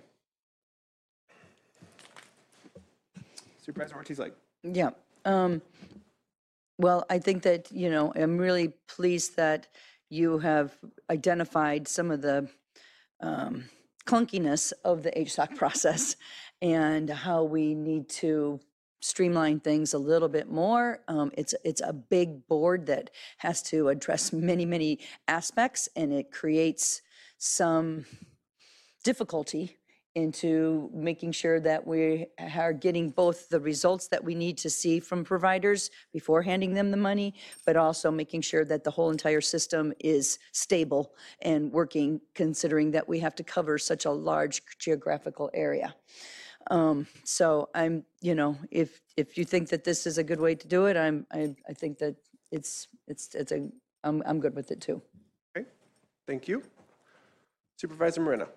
Supervisor Ortiz-Lake. Yeah. Um, well, I think that, you know, I'm really pleased that you have identified some of the um, clunkiness of the H S O C process and how we need to streamline things a little bit more. Um, it's, it's a big board that has to address many, many aspects, and it creates some difficulty into making sure that we are getting both the results that we need to see from providers before handing them the money, but also making sure that the whole entire system is stable and working, considering that we have to cover such a large geographical area. Um, so I'm, you know, if, if you think that this is a good way to do it, I'm, I, I think that it's, it's, it's a, I'm, I'm good with it too. Okay, thank you. Supervisor Moreno.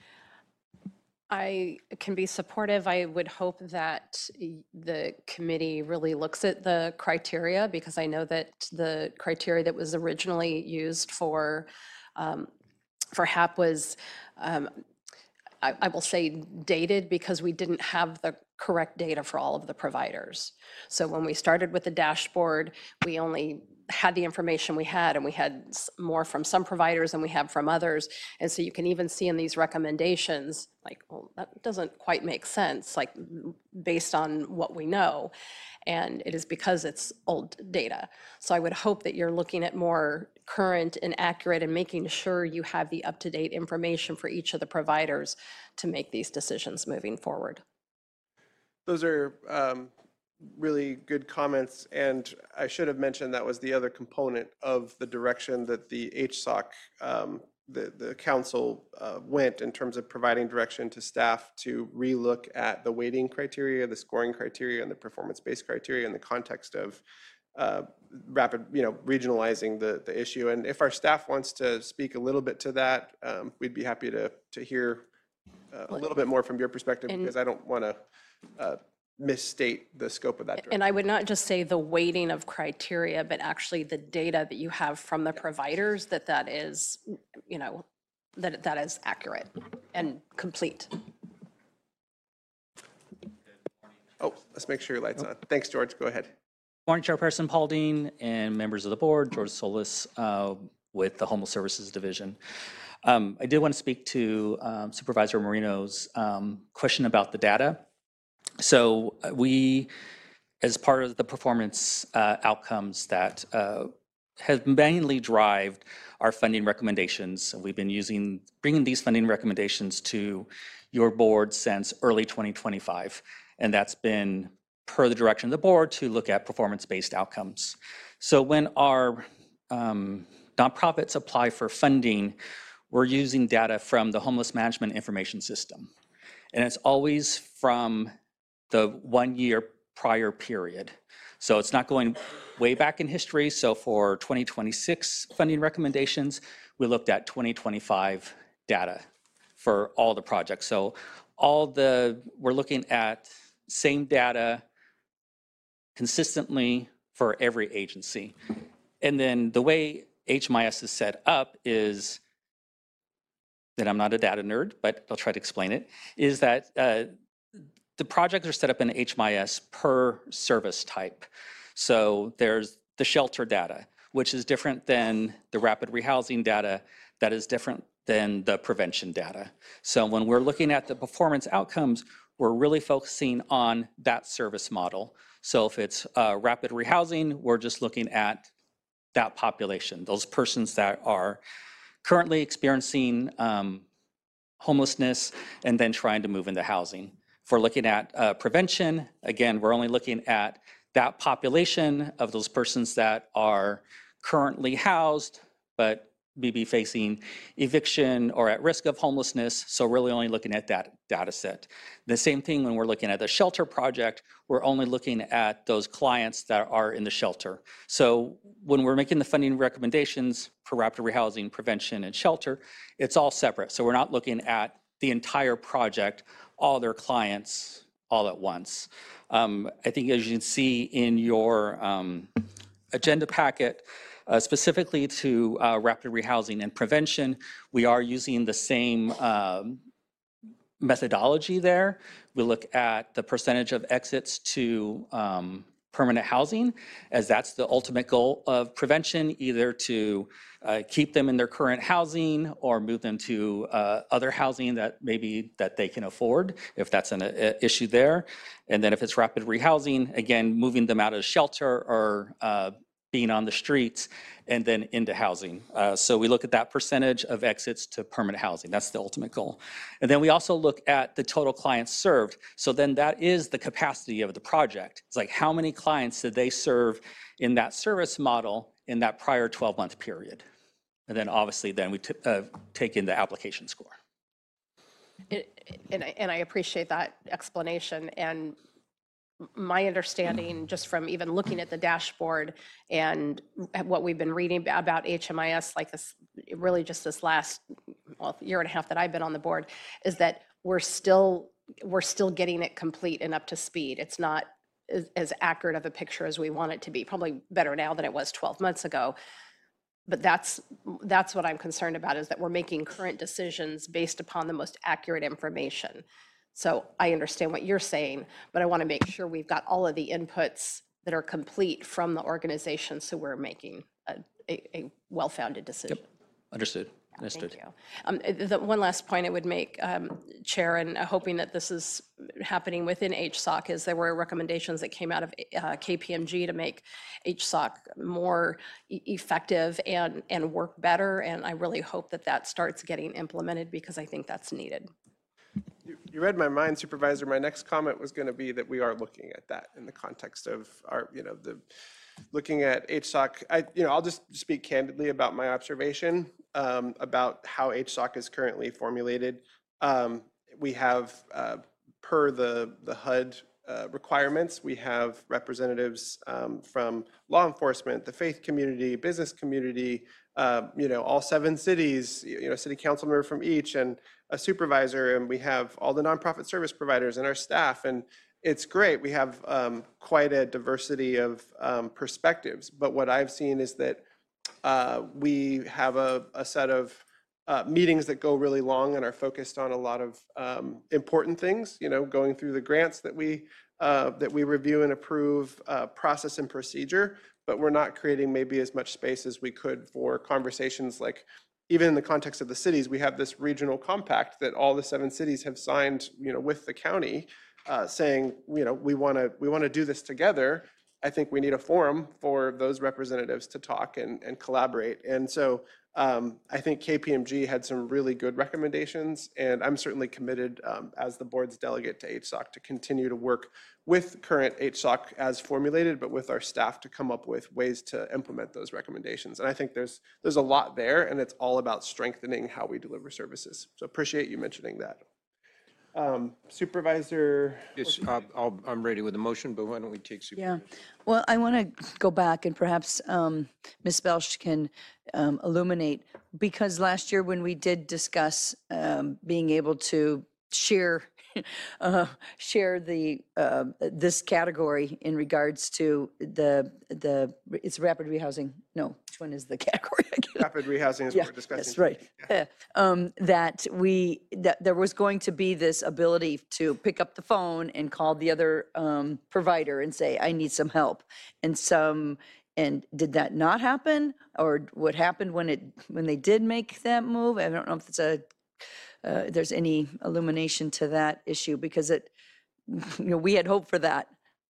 I can be supportive. I would hope that the committee really looks at the criteria, because I know that the criteria that was originally used for, um, for H A P was, um, I, I will say dated, because we didn't have the correct data for all of the providers. So when we started with the dashboard, we only had the information we had, and we had s- more from some providers than we have from others. And so you can even see in these recommendations, like, well, that doesn't quite make sense, like, m- based on what we know. And it is because it's old data. So I would hope that you're looking at more current and accurate and making sure you have the up-to-date information for each of the providers to make these decisions moving forward. Those are um, really good comments, and I should have mentioned that was the other component of the direction that the H S O C, um, the, the council uh, went in terms of providing direction to staff to relook at the weighting criteria, the scoring criteria, and the performance-based criteria in the context of uh, rapid, you know, regionalizing the, the issue. And if our staff wants to speak a little bit to that, um, we'd be happy to, to hear uh, a little bit more from your perspective, And- because I don't want to uh, misstate the scope of that direction. And I would not just say the weighting of criteria, but actually the data that you have from the providers, that that is, you know, that that is accurate and complete. Oh, let's make sure your light's on. Thanks, George. Go ahead. Morning, Chairperson Paulding and members of the board, George Solis uh, with the Homeless Services Division. Um, I did want to speak to um, Supervisor Marino's um, question about the data. So uh, we, as part of the performance uh, outcomes that uh, have mainly driven our funding recommendations, we've been using, bringing these funding recommendations to your board since early twenty twenty-five. And that's been per the direction of the board to look at performance-based outcomes. So when our um, nonprofits apply for funding, we're using data from the Homeless Management Information System. And it's always from the one-year prior period. So it's not going way back in history. So for twenty twenty-six funding recommendations, we looked at twenty twenty-five data for all the projects. So all the, we're looking at same data consistently for every agency. And then the way H M I S is set up is, that I'm not a data nerd, but I'll try to explain it, is that uh, the projects are set up in H M I S per service type. So there's the shelter data, which is different than the rapid rehousing data, that is different than the prevention data. So when we're looking at the performance outcomes, we're really focusing on that service model. So if it's uh, rapid rehousing, we're just looking at that population, those persons that are currently experiencing um, homelessness and then trying to move into housing. If we're looking at uh, prevention, again, we're only looking at that population of those persons that are currently housed, but maybe facing eviction or at risk of homelessness. So really only looking at that data set. The same thing when we're looking at the shelter project, we're only looking at those clients that are in the shelter. So when we're making the funding recommendations for rapid rehousing, prevention, and shelter, it's all separate. So we're not looking at the entire project, all their clients, all at once. Um, I think as you can see in your um, agenda packet, uh, specifically to uh, rapid rehousing and prevention, we are using the same um, methodology there. We look at the percentage of exits to um, permanent housing, as that's the ultimate goal of prevention, either to uh, keep them in their current housing or move them to uh, other housing that maybe that they can afford, if that's an uh, issue there. And then if it's rapid rehousing, again, moving them out of shelter or uh, being on the streets and then into housing. Uh, so we look at that percentage of exits to permanent housing. That's the ultimate goal. And then we also look at the total clients served. So then that is the capacity of the project. It's like how many clients did they serve in that service model in that prior twelve-month period? And then obviously then we t- uh, take in the application score. It- And I, and I appreciate that explanation. And my understanding, just from even looking at the dashboard and what we've been reading about H M I S, like this, really just this last, well, year and a half that I've been on the board, is that we're still, we're still getting it complete and up to speed. It's not as, as accurate of a picture as we want it to be. Probably better now than it was twelve months ago. But that's, that's what I'm concerned about, is that we're making current decisions based upon the most accurate information. So I understand what you're saying, but I want to make sure we've got all of the inputs that are complete from the organization, so we're making a, a, a well-founded decision. Understood, understood. Thank you. Um, uh, The one last point I would make, um, Chair, and uh, hoping that this is happening within H S O C, is there were recommendations that came out of uh, K P M G to make H S O C more e- effective and, and work better, and I really hope that that starts getting implemented because I think that's needed. You you read my mind, Supervisor. My next comment was going to be that we are looking at that in the context of our, you know, the, looking at H S O C. I, you know, I'll just speak candidly about my observation um, about how H S O C is currently formulated. Um, we have, uh, per the, the H U D uh, requirements, we have representatives um, from law enforcement, the faith community, business community, uh, you know, all seven cities, you know, city council member from each, and a supervisor, and we have all the nonprofit service providers and our staff, and it's great. We have um, quite a diversity of um, perspectives, but what I've seen is that uh, we have a, a set of uh, meetings that go really long and are focused on a lot of um, important things, you know, going through the grants that we, uh, that we review and approve, uh, process and procedure, but we're not creating maybe as much space as we could for conversations like, even in the context of the cities, we have this regional compact that all the seven cities have signed, you know, with the county, uh, saying, you know, we want to we want to do this together. I think we need a forum for those representatives to talk and, and collaborate. And so um, I think K P M G had some really good recommendations, and I'm certainly committed um, as the board's delegate to H S O C to continue to work with current H S O C as formulated, but with our staff to come up with ways to implement those recommendations. And I think there's there's a lot there, and it's all about strengthening how we deliver services. So appreciate you mentioning that. Um, Supervisor. Yes, I'll- I'll- I'm ready with the motion, but why don't we take Supervisor? Yeah, well, I want to go back and perhaps um, Miz Belch can um, illuminate, because last year when we did discuss um, being able to share, uh, share the, uh, this category in regards to the, the, it's rapid rehousing, no, which one is the category? Rapid rehousing is Yeah, what we're discussing. that's right. today. Uh, um, That we, that there was going to be this ability to pick up the phone and call the other um, provider and say, I need some help. And some, and did that not happen? Or what happened when it, when they did make that move? I don't know if it's a, uh, there's any illumination to that issue, because it, you know, we had hoped for that.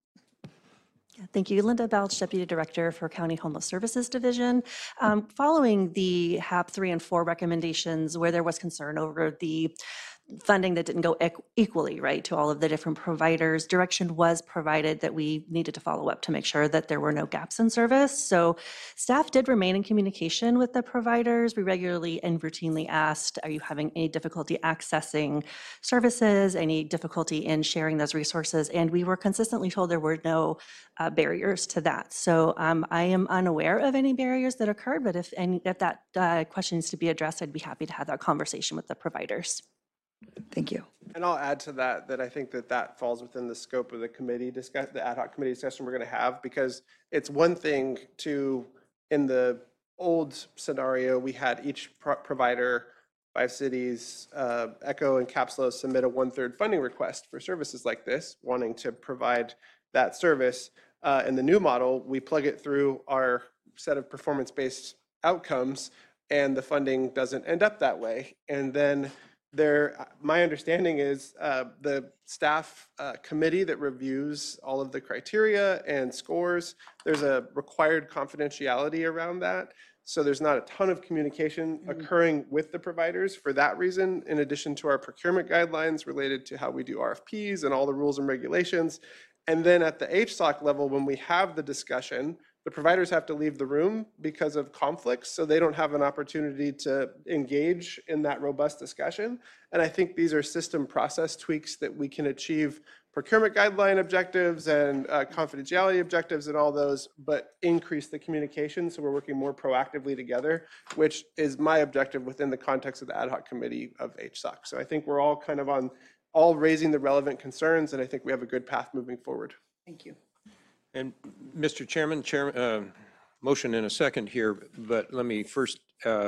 Yeah, thank you. Linda Belch, Deputy Director for County Homeless Services Division. Um, Following the H A P three and four recommendations, where there was concern over the funding that didn't go equ- equally, right, to all of the different providers, direction was provided that we needed to follow up to make sure that there were no gaps in service. So staff did remain in communication with the providers. We regularly and routinely asked, are you having any difficulty accessing services, any difficulty in sharing those resources? And we were consistently told there were no uh, barriers to that. So um, I am unaware of any barriers that occurred, but if, any, if that uh, question needs to be addressed, I'd be happy to have that conversation with the providers. Thank you. And I'll add to that, that I think that that falls within the scope of the committee discuss, the ad hoc committee discussion we're going to have, because it's one thing to, in the old scenario, we had each pro- provider, five cities, uh, Echo and Capslo submit a one-third funding request for services like this, wanting to provide that service. Uh, in the new model, we plug it through our set of performance-based outcomes, and the funding doesn't end up that way. And then there, my understanding is uh, the staff uh, committee that reviews all of the criteria and scores, there's a required confidentiality around that. So there's not a ton of communication occurring with the providers for that reason, in addition to our procurement guidelines related to how we do R F Ps and all the rules and regulations. And then at the H S O C level, when we have the discussion, the providers have to leave the room because of conflicts, so they don't have an opportunity to engage in that robust discussion. And I think these are system process tweaks that we can achieve procurement guideline objectives and uh, confidentiality objectives and all those, but increase the communication so we're working more proactively together, which is my objective within the context of the ad hoc committee of H S O C. So I think we're all kind of on, all raising the relevant concerns, and I think we have a good path moving forward. Thank you. And Mister Chairman, Chair, uh, motion in a second here, but let me first uh,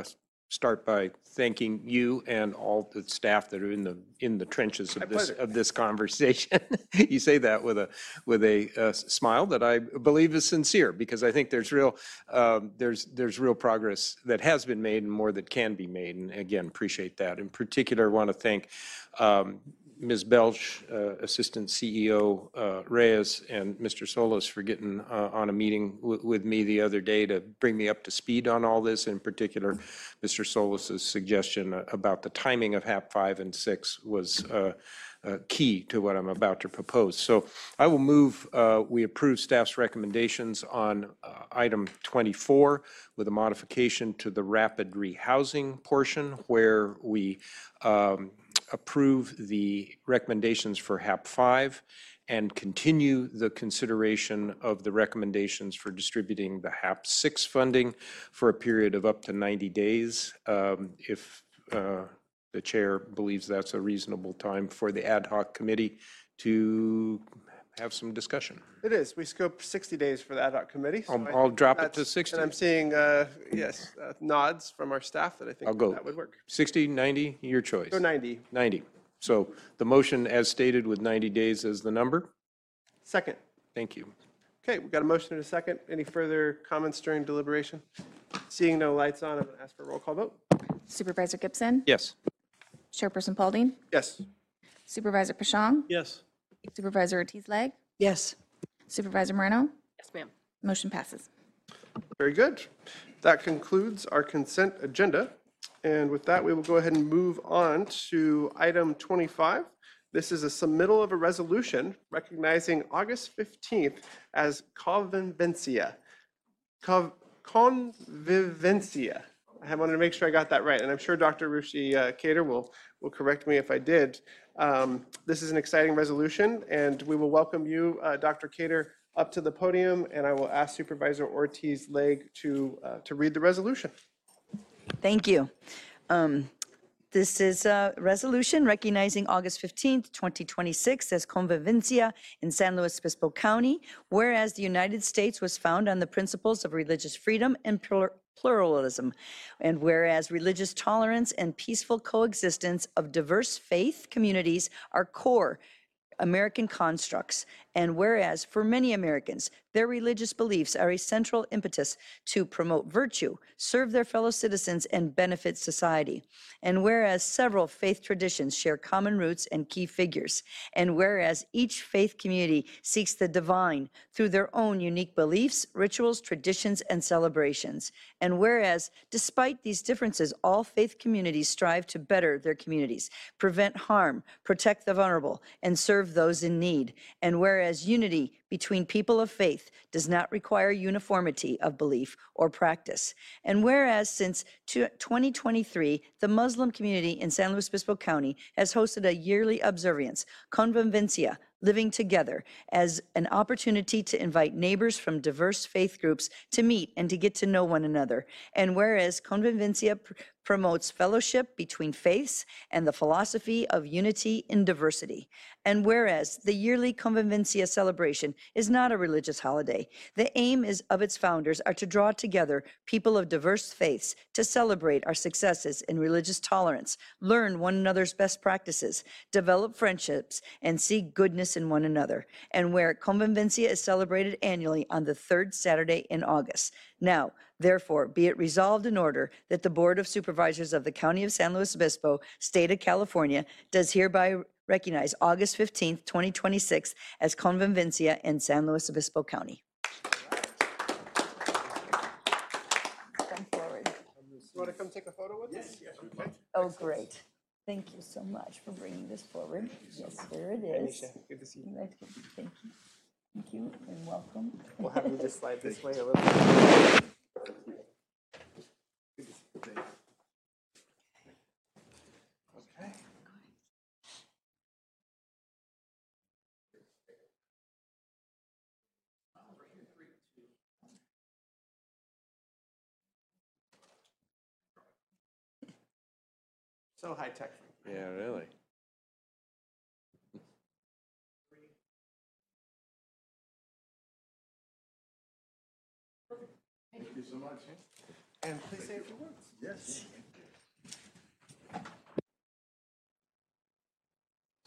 start by thanking you and all the staff that are in the, in the trenches My of this, pleasure. of this conversation. You say that with a, with a uh, smile that I believe is sincere, because I think there's real, um, there's, there's real progress that has been made and more that can be made. And again, appreciate that. In particular, I want to thank um, Miz Belch, uh, Assistant C E O uh, Reyes, and Mister Solis for getting uh, on a meeting w- with me the other day to bring me up to speed on all this. In particular, Mister Solis's suggestion uh, about the timing of HAP five and six was uh, uh, key to what I'm about to propose. So I will move, uh, we approve staff's recommendations on uh, item twenty-four with a modification to the rapid rehousing portion where we um, approve the recommendations for HAP five and continue the consideration of the recommendations for distributing the HAP six funding for a period of up to ninety days, um, if uh, the chair believes that's a reasonable time for the ad hoc committee to have some discussion. It is. We scoped sixty days for the ad hoc committee. so I'll- I I'll think drop it to that's- sixty. And I'm seeing, uh, yes, uh, nods from our staff that I I'll think go that would work. sixty, ninety, your choice. Go ninety. ninety. So the motion as stated with ninety days as the number? Second. Thank you. Okay, we've got a motion and a second. Any further comments during deliberation? Seeing no lights on, I'm going to ask for a roll call vote. Supervisor Gibson? Yes. Chairperson Paulding? Yes. Supervisor Pashong? Yes. Supervisor Ortiz-Leg? Yes. Supervisor Moreno? Yes, ma'am. Motion passes. Very good. That concludes our consent agenda. And with that, we will go ahead and move on to item twenty-five. This is a submittal of a resolution recognizing August fifteenth as Convivencia. Cov- Convivencia. I wanted to make sure I got that right, and I'm sure Doctor Rushi uh, Cater will, will correct me if I did. Um, This is an exciting resolution, and we will welcome you, uh, Doctor Cater, up to the podium, and I will ask Supervisor Ortiz-Leg to, uh, to read the resolution. Thank you. Um, This is a resolution recognizing August fifteenth, twenty twenty-six as Convivencia in San Luis Obispo County, whereas the United States was founded on the principles of religious freedom and plur- pluralism, and whereas religious tolerance and peaceful coexistence of diverse faith communities are core American constructs, and whereas for many Americans, their religious beliefs are a central impetus to promote virtue, serve their fellow citizens, and benefit society, and whereas several faith traditions share common roots and key figures, and whereas each faith community seeks the divine through their own unique beliefs, rituals, traditions, and celebrations, and whereas despite these differences, all faith communities strive to better their communities, prevent harm, protect the vulnerable, and serve those in need, and whereas unity between people of faith does not require uniformity of belief or practice, and whereas since twenty twenty-three, the Muslim community in San Luis Obispo County has hosted a yearly observance, Convivencia, living together, as an opportunity to invite neighbors from diverse faith groups to meet and to get to know one another, and whereas Convivencia pr- promotes fellowship between faiths and the philosophy of unity in diversity. And whereas the yearly Convivencia celebration is not a religious holiday, the aim is of its founders are to draw together people of diverse faiths to celebrate our successes in religious tolerance, learn one another's best practices, develop friendships, and see goodness in one another. And where Convivencia is celebrated annually on the third Saturday in August. Now, therefore, be it resolved in order that the Board of Supervisors of the County of San Luis Obispo, State of California, does hereby recognize August fifteenth, twenty twenty-six as Convivencia in San Luis Obispo County. Come forward. You want to come take a photo with us? Yes. Okay. Oh, great. Thank you so much for bringing this forward. Yes, there it is. Anisha, good to see you. Thank you. Thank you. Thank you and welcome. We'll have you just slide this way a little. Good to see you. Okay. So high tech. Yeah, really. Thank you so much. And please say a few words. Yes.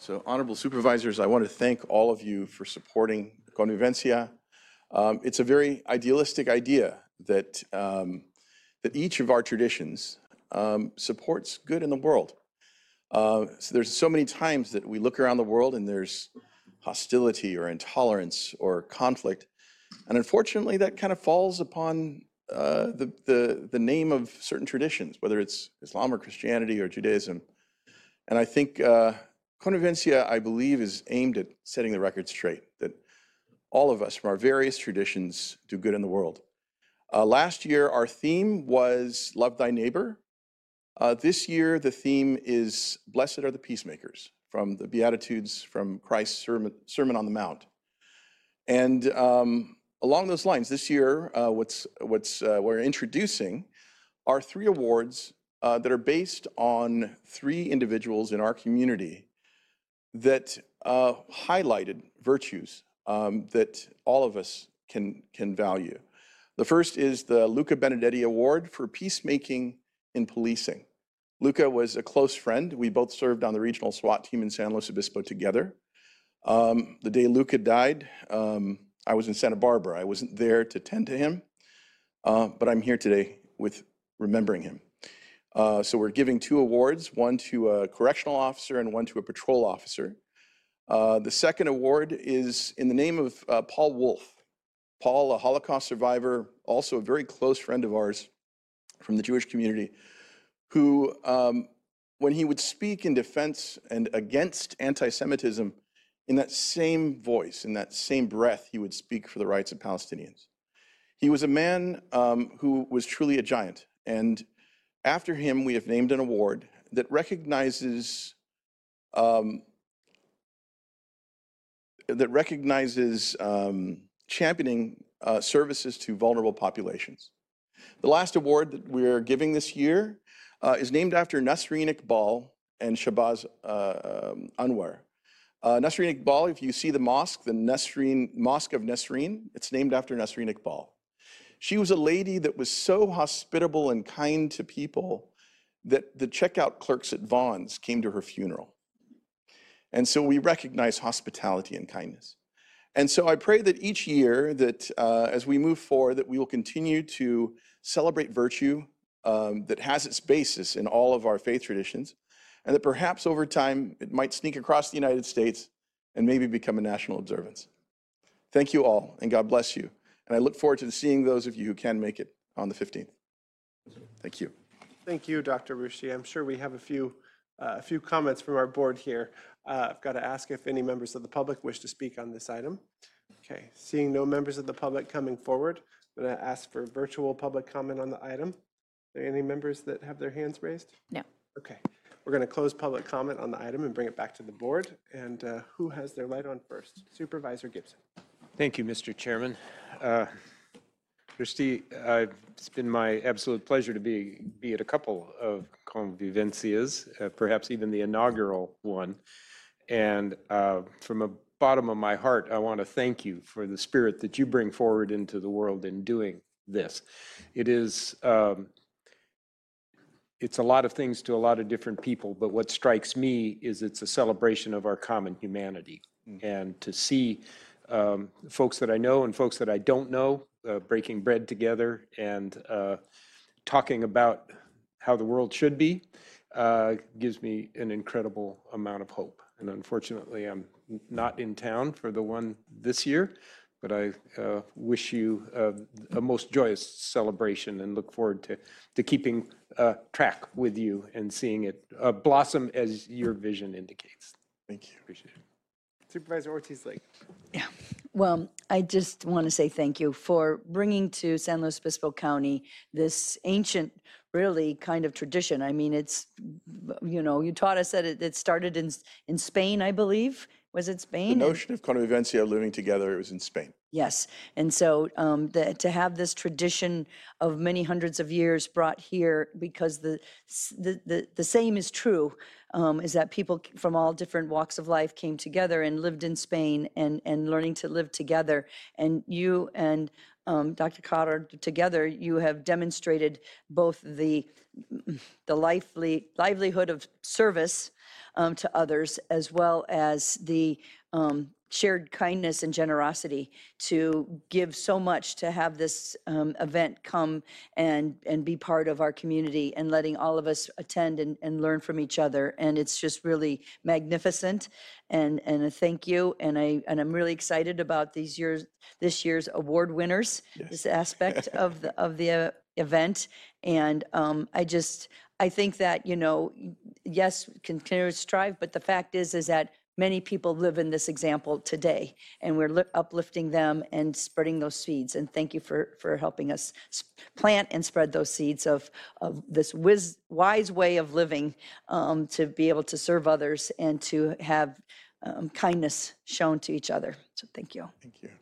So honorable supervisors, I want to thank all of you for supporting Convivencia. Um, it's a very idealistic idea that, um, that each of our traditions um, supports good in the world. Uh, so there's so many times that we look around the world and there's hostility or intolerance or conflict. And unfortunately, that kind of falls upon uh, the, the, the name of certain traditions, whether it's Islam or Christianity or Judaism. And I think uh, Convivencia, I believe, is aimed at setting the record straight, that all of us from our various traditions do good in the world. Uh, last year, our theme was Love Thy Neighbor. Uh, this year, the theme is Blessed are the Peacemakers, from the Beatitudes from Christ's Sermon, Sermon on the Mount. And um, along those lines, this year, uh, what's, what's uh, we're introducing are three awards uh, that are based on three individuals in our community that uh, highlighted virtues um, that all of us can, can value. The first is the Luca Benedetti Award for Peacemaking in Policing. Luca was a close friend. We both served on the regional SWAT team in San Luis Obispo together. Um, the day Luca died, um, I was in Santa Barbara. I wasn't there to tend to him, uh, but I'm here today with remembering him. Uh, so we're giving two awards, one to a correctional officer and one to a patrol officer. Uh, the second award is in the name of uh, Paul Wolf. Paul, a Holocaust survivor, also a very close friend of ours from the Jewish community, who, um, when he would speak in defense and against anti-Semitism, in that same voice, in that same breath, he would speak for the rights of Palestinians. He was a man um, who was truly a giant, and after him, we have named an award that recognizes um, that recognizes um, championing uh, services to vulnerable populations. The last award that we're giving this year uh, is named after Nasreen Iqbal and Shabazz uh, um, Anwar. Uh, Nasreen Iqbal, if you see the mosque, the Nasreen, Mosque of Nasreen, it's named after Nasreen Iqbal. She was a lady that was so hospitable and kind to people that the checkout clerks at Vaughn's came to her funeral. And so we recognize hospitality and kindness. And so I pray that each year that uh, as we move forward, that we will continue to celebrate virtue um, that has its basis in all of our faith traditions, and that perhaps over time it might sneak across the United States and maybe become a national observance. Thank you all, and God bless you. And I look forward to seeing those of you who can make it on the fifteenth. Thank you. Thank you, Doctor Rushi. I'm sure we have a few, uh, a few comments from our board here. Uh, I've got to ask if any members of the public wish to speak on this item. Okay, seeing no members of the public coming forward, I'm going to ask for virtual public comment on the item. Are there any members that have their hands raised? No. Okay, we're going to close public comment on the item and bring it back to the board. And uh, who has their light on first? Supervisor Gibson. Thank you, Mister Chairman. Uh, Christie, uh, it's been my absolute pleasure to be, be at a couple of convivencias, uh, perhaps even the inaugural one. And uh, from the bottom of my heart, I want to thank you for the spirit that you bring forward into the world in doing this. It is, um, it's a lot of things to a lot of different people, but what strikes me is it's a celebration of our common humanity. Mm-hmm. And to see um, folks that I know and folks that I don't know uh, breaking bread together and uh, talking about how the world should be uh, gives me an incredible amount of hope. And unfortunately, I'm not in town for the one this year, but I uh, wish you uh, a most joyous celebration and look forward to, to keeping uh, track with you and seeing it uh, blossom as your vision indicates. Thank you. Appreciate it. Supervisor Ortiz-Lake. Yeah. Well, I just want to say thank you for bringing to San Luis Obispo County this ancient, really kind of tradition. I mean, it's, you know, you taught us that it, it started in in Spain, I believe. Was it The Spain? notion of convivencia, living together, it was in Spain. Yes, and so um, the, to have this tradition of many hundreds of years brought here, because the the the, the same is true um, is that people c- from all different walks of life came together and lived in Spain and, and learning to live together. And you and um, Doctor Cotter, together, you have demonstrated both the, the lively, livelihood of service um, to others, as well as the um, shared kindness and generosity to give so much to have this um, event come and, and be part of our community and letting all of us attend and, and learn from each other. And it's just really magnificent. And, and a thank you. And I, and I'm really excited about these years, this year's award winners, this aspect of the, of the uh, event. And um, I just, I think that, you know, yes, continue to strive, but the fact is, is that many people live in this example today, and we're li- uplifting them and spreading those seeds. And thank you for, for helping us s- plant and spread those seeds of, of this wiz, wise way of living, um, to be able to serve others and to have um, kindness shown to each other. So thank you. Thank you.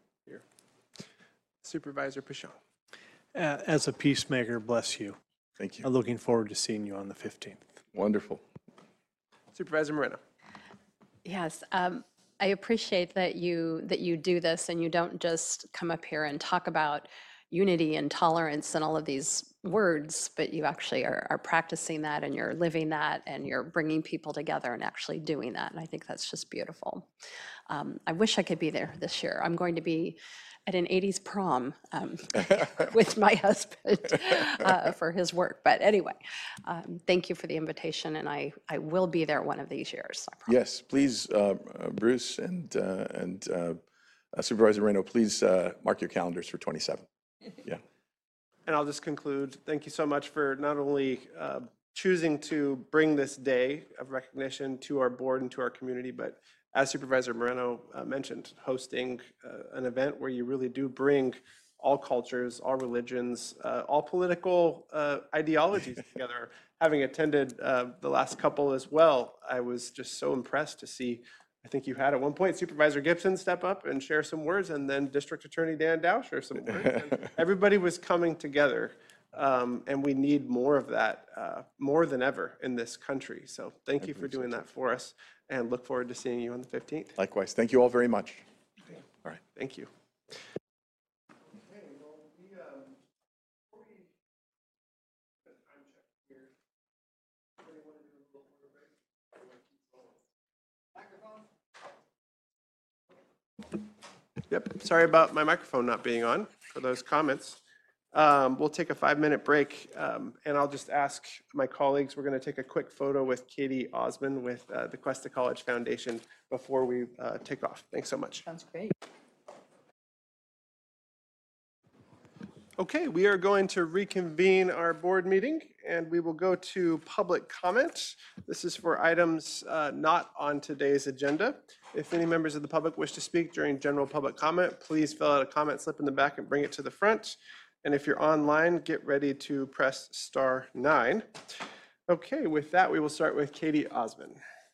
Supervisor Pichon. Uh, As a peacemaker, bless you. Thank you. I'm looking forward to seeing you on the fifteenth. Wonderful. Supervisor Moreno. Yes, um, I appreciate that you, that you do this and you don't just come up here and talk about unity and tolerance and all of these words, but you actually are, are practicing that and you're living that and you're bringing people together and actually doing that. And I think that's just beautiful. Um, I wish I could be there this year. I'm going to be at an eighties prom um, with my husband uh, for his work. But anyway, um, thank you for the invitation, and I, I will be there one of these years. I promise. Yes, please, uh, uh, Bruce and, uh, and uh, uh, Supervisor Moreno, please uh, mark your calendars for twenty-seven. Yeah. And I'll just conclude. Thank you so much for not only uh, choosing to bring this day of recognition to our board and to our community, but as Supervisor Moreno uh, mentioned, hosting uh, an event where you really do bring all cultures, all religions, uh, all political uh, ideologies together. Having attended uh, the last couple as well, I was just so impressed to see, I think you had at one point Supervisor Gibson step up and share some words, and then District Attorney Dan Dow share some words. And everybody was coming together, um, and we need more of that, uh, more than ever in this country. So thank you for doing that for us, and look forward to seeing you on the fifteenth. Likewise. Thank you all very much. All right. Thank you. Yep, sorry about my microphone not being on for those comments. Um, We'll take a five-minute break, um, and I'll just ask my colleagues, we're going to take a quick photo with Katie Osmond with uh, the Cuesta College Foundation before we uh, take off. Thanks so much. Sounds great. Okay, we are going to reconvene our board meeting, and we will go to public comment. This is for items uh, not on today's agenda. If any members of the public wish to speak during general public comment, please fill out a comment slip in the back and bring it to the front. And if you're online, get ready to press star nine. Okay, with that, we will start with Katie Osmond.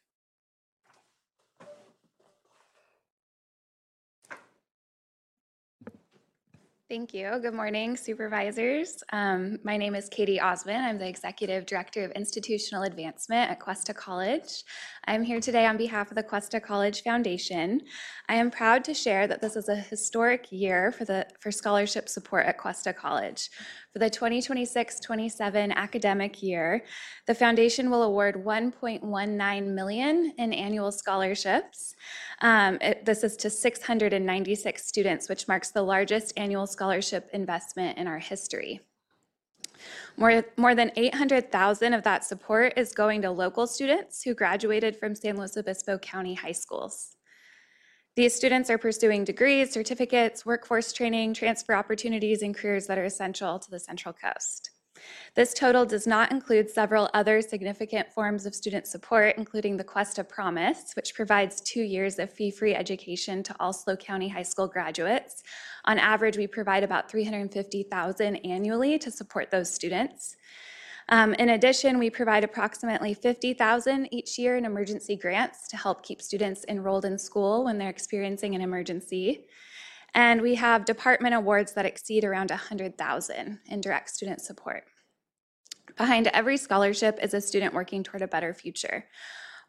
Thank you. Good morning, supervisors. Um, my name is Katie Osmond. I'm the Executive Director of Institutional Advancement at Cuesta College. I'm here today on behalf of the Cuesta College Foundation. I am proud to share that this is a historic year for the for scholarship support at Cuesta College. For the twenty twenty-six twenty-seven academic year, the foundation will award one point one nine million dollars in annual scholarships. Um, it, this is to six hundred ninety-six students, which marks the largest annual scholarship investment in our history. More, more than eight hundred thousand of that support is going to local students who graduated from San Luis Obispo County high schools. These students are pursuing degrees, certificates, workforce training, transfer opportunities, and careers that are essential to the Central Coast. This total does not include several other significant forms of student support, including the Cuesta Promise, which provides two years of fee-free education to all SLO County high school graduates. On average, we provide about three hundred fifty thousand dollars annually to support those students. Um, in addition, we provide approximately fifty thousand dollars each year in emergency grants to help keep students enrolled in school when they're experiencing an emergency. And we have department awards that exceed around one hundred thousand dollars in direct student support. Behind every scholarship is a student working toward a better future.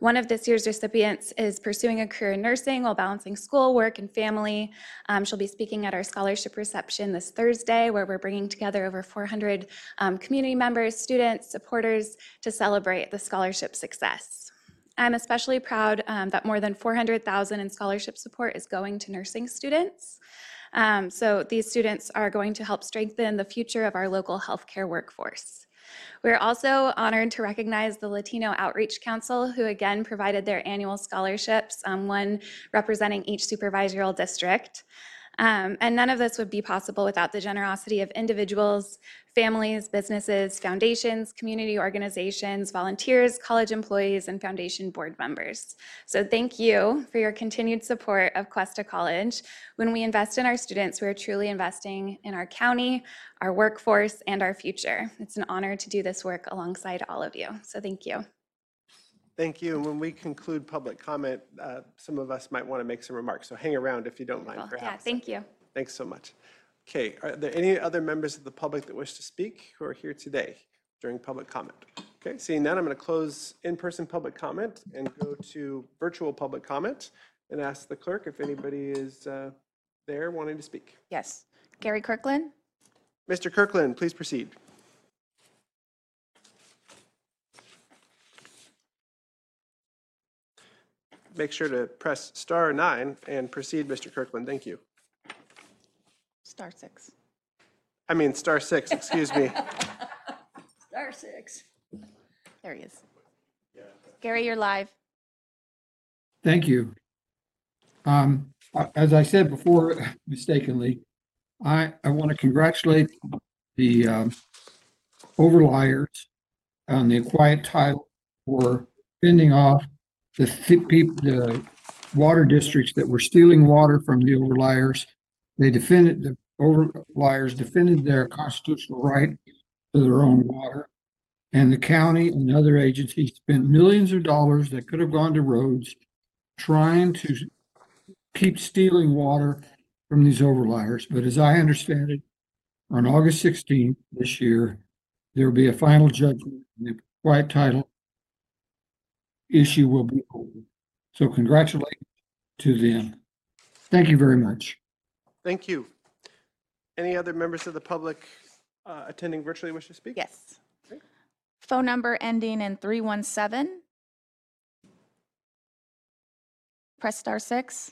One of this year's recipients is pursuing a career in nursing while balancing school, work, and family. Um, she'll be speaking at our scholarship reception this Thursday, where we're bringing together over four hundred um, community members, students, supporters to celebrate the scholarship success. I'm especially proud um, that more than four hundred thousand dollars in scholarship support is going to nursing students. Um, so these students are going to help strengthen the future of our local healthcare workforce. We're also honored to recognize the Latino Outreach Council, who again provided their annual scholarships, um, one representing each supervisorial district. Um, and none of this would be possible without the generosity of individuals, families, businesses, foundations, community organizations, volunteers, college employees, and foundation board members. So thank you for your continued support of Cuesta College. When we invest in our students, we are truly investing in our county, our workforce, and our future. It's an honor to do this work alongside all of you. So thank you. Thank you. And when we conclude public comment, uh, some of us might want to make some remarks. So hang around if you don't mind. Well, for yeah, half a thank second. you. Thanks so much. Okay, are there any other members of the public that wish to speak who are here today during public comment? Okay, seeing none, I'm going to close in-person public comment and go to virtual public comment and ask the clerk if anybody is uh, there wanting to speak. Yes. Gary Kirkland? Mister Kirkland, please proceed. Make sure to press star nine and proceed, Mister Kirkland. Thank you. Star six. I mean, star six, excuse me. Star six. There he is. Gary, you're live. Thank you. Um, a- as I said before mistakenly, I, I want to congratulate the um, overliers on the quiet title for fending off the fi- peop- the water districts that were stealing water from the overliers. They defended, the overliers defended their constitutional right to their own water. And the county and other agencies spent millions of dollars that could have gone to roads trying to keep stealing water from these overliers. But as I understand it, on August sixteenth this year, there will be a final judgment and the quiet title issue will be over. So congratulations to them. Thank you very much. Thank you. Any other members of the public uh, attending virtually wish to speak? Yes. Phone number ending in three one seven. Press star six.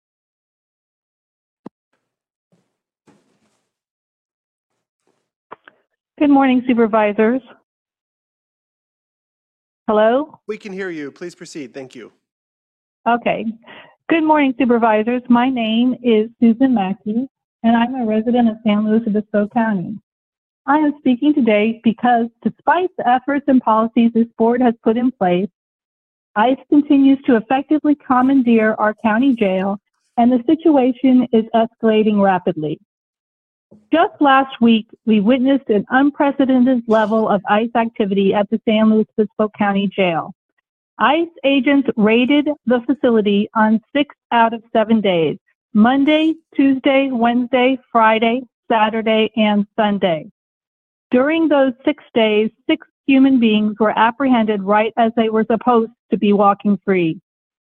Good morning, supervisors. Hello? We can hear you. Please proceed. Thank you. Okay. Good morning, supervisors. My name is Susan Mackey, and I'm a resident of San Luis Obispo County. I am speaking today because despite the efforts and policies this board has put in place, ICE continues to effectively commandeer our county jail, and the situation is escalating rapidly. Just last week, we witnessed an unprecedented level of ICE activity at the San Luis Obispo County Jail. ICE agents raided the facility on six out of seven days, Monday, Tuesday, Wednesday, Friday, Saturday, and Sunday. During those six days, six human beings were apprehended right as they were supposed to be walking free.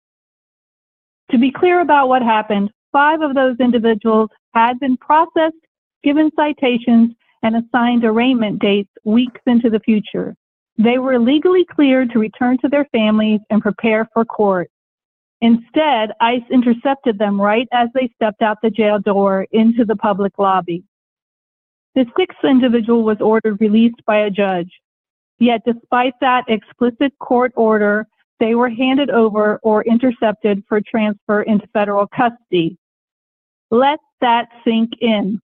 To be clear about what happened, five of those individuals had been processed, given citations, and assigned arraignment dates weeks into the future. They were legally cleared to return to their families and prepare for court. Instead, ICE intercepted them right as they stepped out the jail door into the public lobby. The sixth individual was ordered released by a judge. Yet despite that explicit court order, they were handed over or intercepted for transfer into federal custody. Let that sink in.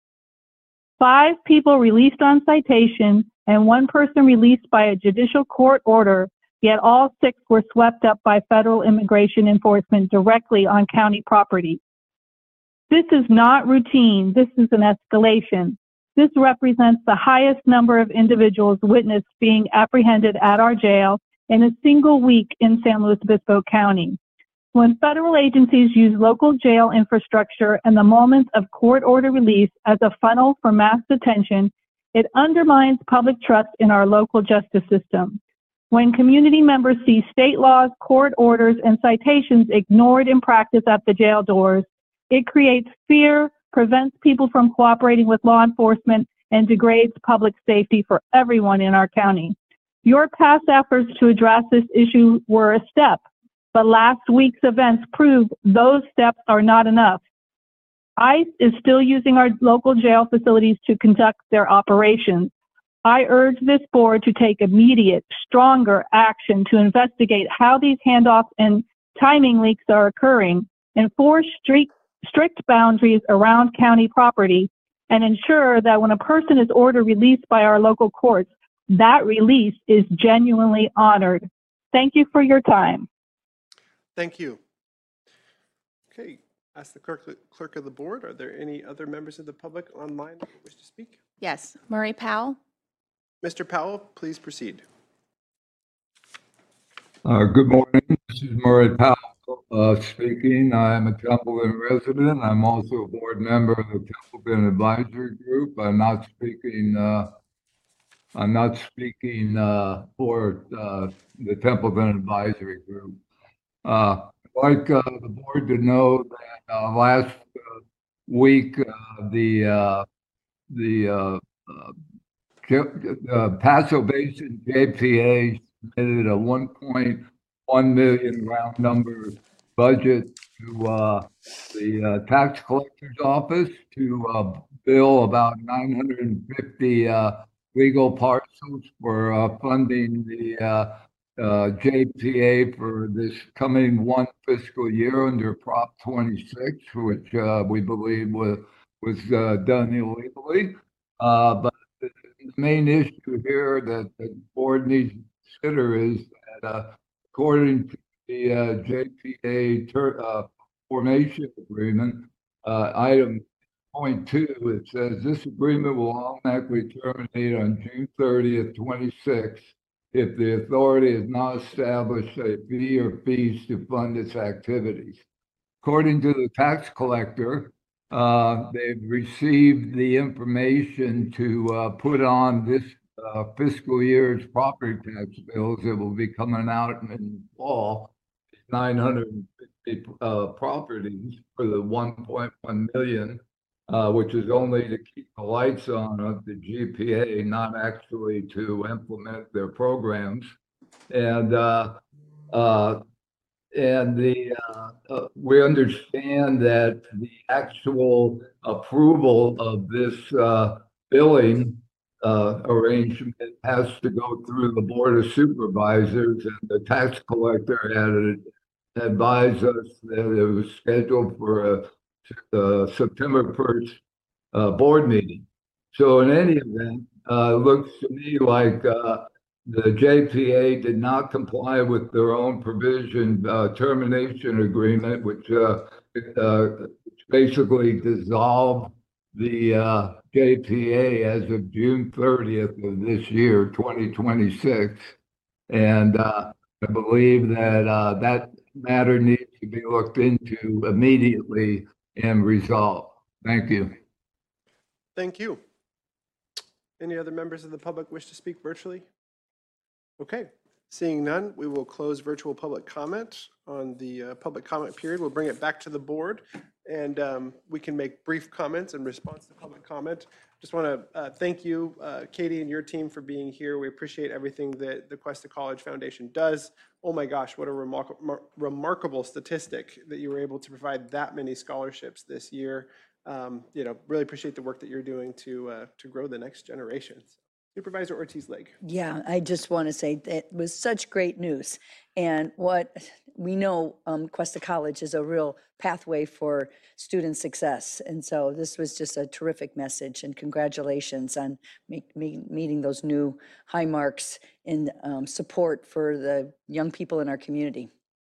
Five people released on citation and one person released by a judicial court order, yet all six were swept up by federal immigration enforcement directly on county property. This is not routine. This is an escalation. This represents the highest number of individuals witnessed being apprehended at our jail in a single week in San Luis Obispo County. When federal agencies use local jail infrastructure and the moment of court order release as a funnel for mass detention, it undermines public trust in our local justice system. When community members see state laws, court orders, and citations ignored in practice at the jail doors, it creates fear, prevents people from cooperating with law enforcement, and degrades public safety for everyone in our county. Your past efforts to address this issue were a step, but last week's events prove those steps are not enough. ICE is still using our local jail facilities to conduct their operations. I urge this board to take immediate, stronger action to investigate how these handoffs and timing leaks are occurring, enforce strict, strict boundaries around county property, and ensure that when a person is ordered released by our local courts, that release is genuinely honored. Thank you for your time. Thank you. Okay, ask the clerk, clerk of the board, are there any other members of the public online that wish to speak? Yes, Murray Powell. Mister Powell, please proceed. Uh, good morning. This is Murray Powell uh, speaking. I'm a Templeton resident. I'm also a board member of the Templeton Advisory Group. I'm not speaking. Uh, I'm not speaking uh, for uh, the Templeton Advisory Group. Uh, I'd like uh, the board to know that uh, last uh, week uh, the uh, the uh, uh, uh, Paso Basin J P A submitted a one point one million round number budget to uh, the uh, tax collector's office to uh, bill about nine hundred fifty uh, legal parcels for uh, funding the uh, uh, J P A for this coming one fiscal year under Prop twenty-six, which uh, we believe was, was uh, done illegally. Uh, but the main issue here that the board needs to consider is that uh, according to the uh, J P A ter- uh, formation agreement, uh, item point two, it says this agreement will automatically terminate on June thirtieth, twenty-six, if the authority has not established a fee or fees to fund its activities. According to the tax collector, uh, they've received the information to uh, put on this uh, fiscal year's property tax bills that will be coming out in the fall, nine hundred fifty uh, properties for the one point one million. Uh, which is only to keep the lights on of the G P A, not actually to implement their programs. And uh, uh, and the uh, uh, we understand that the actual approval of this uh, billing uh, arrangement has to go through the Board of Supervisors, and the tax collector had advised us that it was scheduled for a Uh, September first uh, board meeting. So in any event, uh, it looks to me like uh, the J P A did not comply with their own provision uh, termination agreement, which, uh, uh, which basically dissolved the uh, J P A as of June thirtieth of this year, twenty twenty-six. And uh, I believe that uh, that matter needs to be looked into immediately and resolve. Thank you. Thank you. Any other members of the public wish to speak virtually? Okay, seeing none, we will close virtual public comment on the uh, public comment period. We'll bring it back to the board, and um, we can make brief comments in response to public comment. Just want to uh, thank you, uh, Katie, and your team for being here. We appreciate everything that the Cuesta College Foundation does. Oh my gosh, what a remar remarkable statistic that you were able to provide that many scholarships this year. Um, you know, really appreciate the work that you're doing to uh, to grow the next generation. Supervisor Ortiz-Legg. Yeah, I just want to say that was such great news. And what we know, um, Cuesta College is a real pathway for student success. And so this was just a terrific message, and congratulations on make, me, meeting those new high marks in um, support for the young people in our community.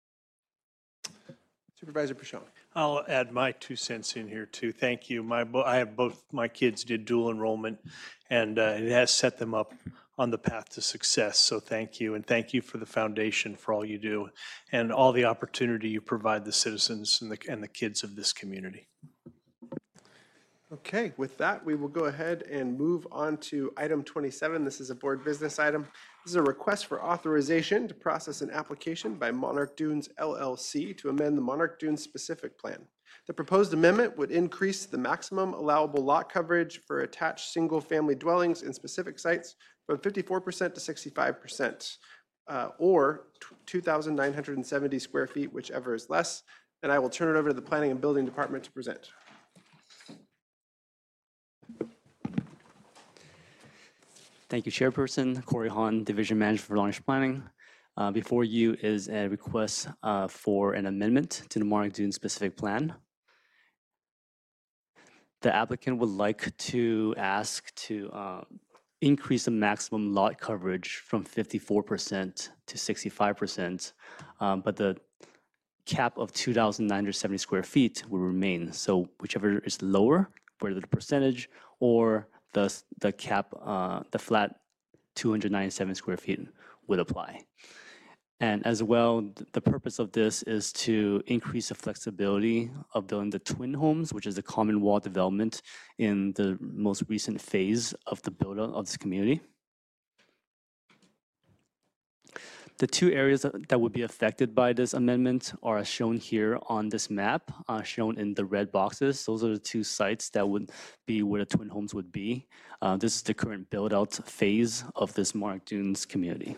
Supervisor Pichon. I'll add my two cents in here too. Thank you. My, I have both my kids did dual enrollment, and uh, it has set them up on the path to success. So thank you, and thank you for the foundation for all you do and all the opportunity you provide the citizens and the, and the kids of this community. Okay, with that, we will go ahead and move on to item twenty-seven. This is a board business item. This is a request for authorization to process an application by Monarch Dunes L L C to amend the Monarch Dunes specific plan. The proposed amendment would increase the maximum allowable lot coverage for attached single-family dwellings in specific sites from fifty-four percent to sixty-five percent, uh, or two thousand nine hundred seventy square feet, whichever is less. And I will turn it over to the Planning and Building Department to present. Thank you, Chairperson. Corey Hahn, Division Manager for Long-Range Planning. Uh, before you is a request uh, for an amendment to the Monarch Dunes specific plan. The applicant would like to ask to uh, increase the maximum lot coverage from fifty-four percent to sixty-five percent, um, but the cap of two thousand nine hundred seventy square feet will remain. So whichever is lower, whether the percentage or the, the cap, uh, the flat two hundred ninety-seven square feet would apply. And as well, the purpose of this is to increase the flexibility of building the twin homes, which is the common wall development in the most recent phase of the build-out of this community. The two areas that would be affected by this amendment are shown here on this map, uh, shown in the red boxes. Those are the two sites that would be where the twin homes would be. Uh, this is the current build-out phase of this Monarch Dunes community.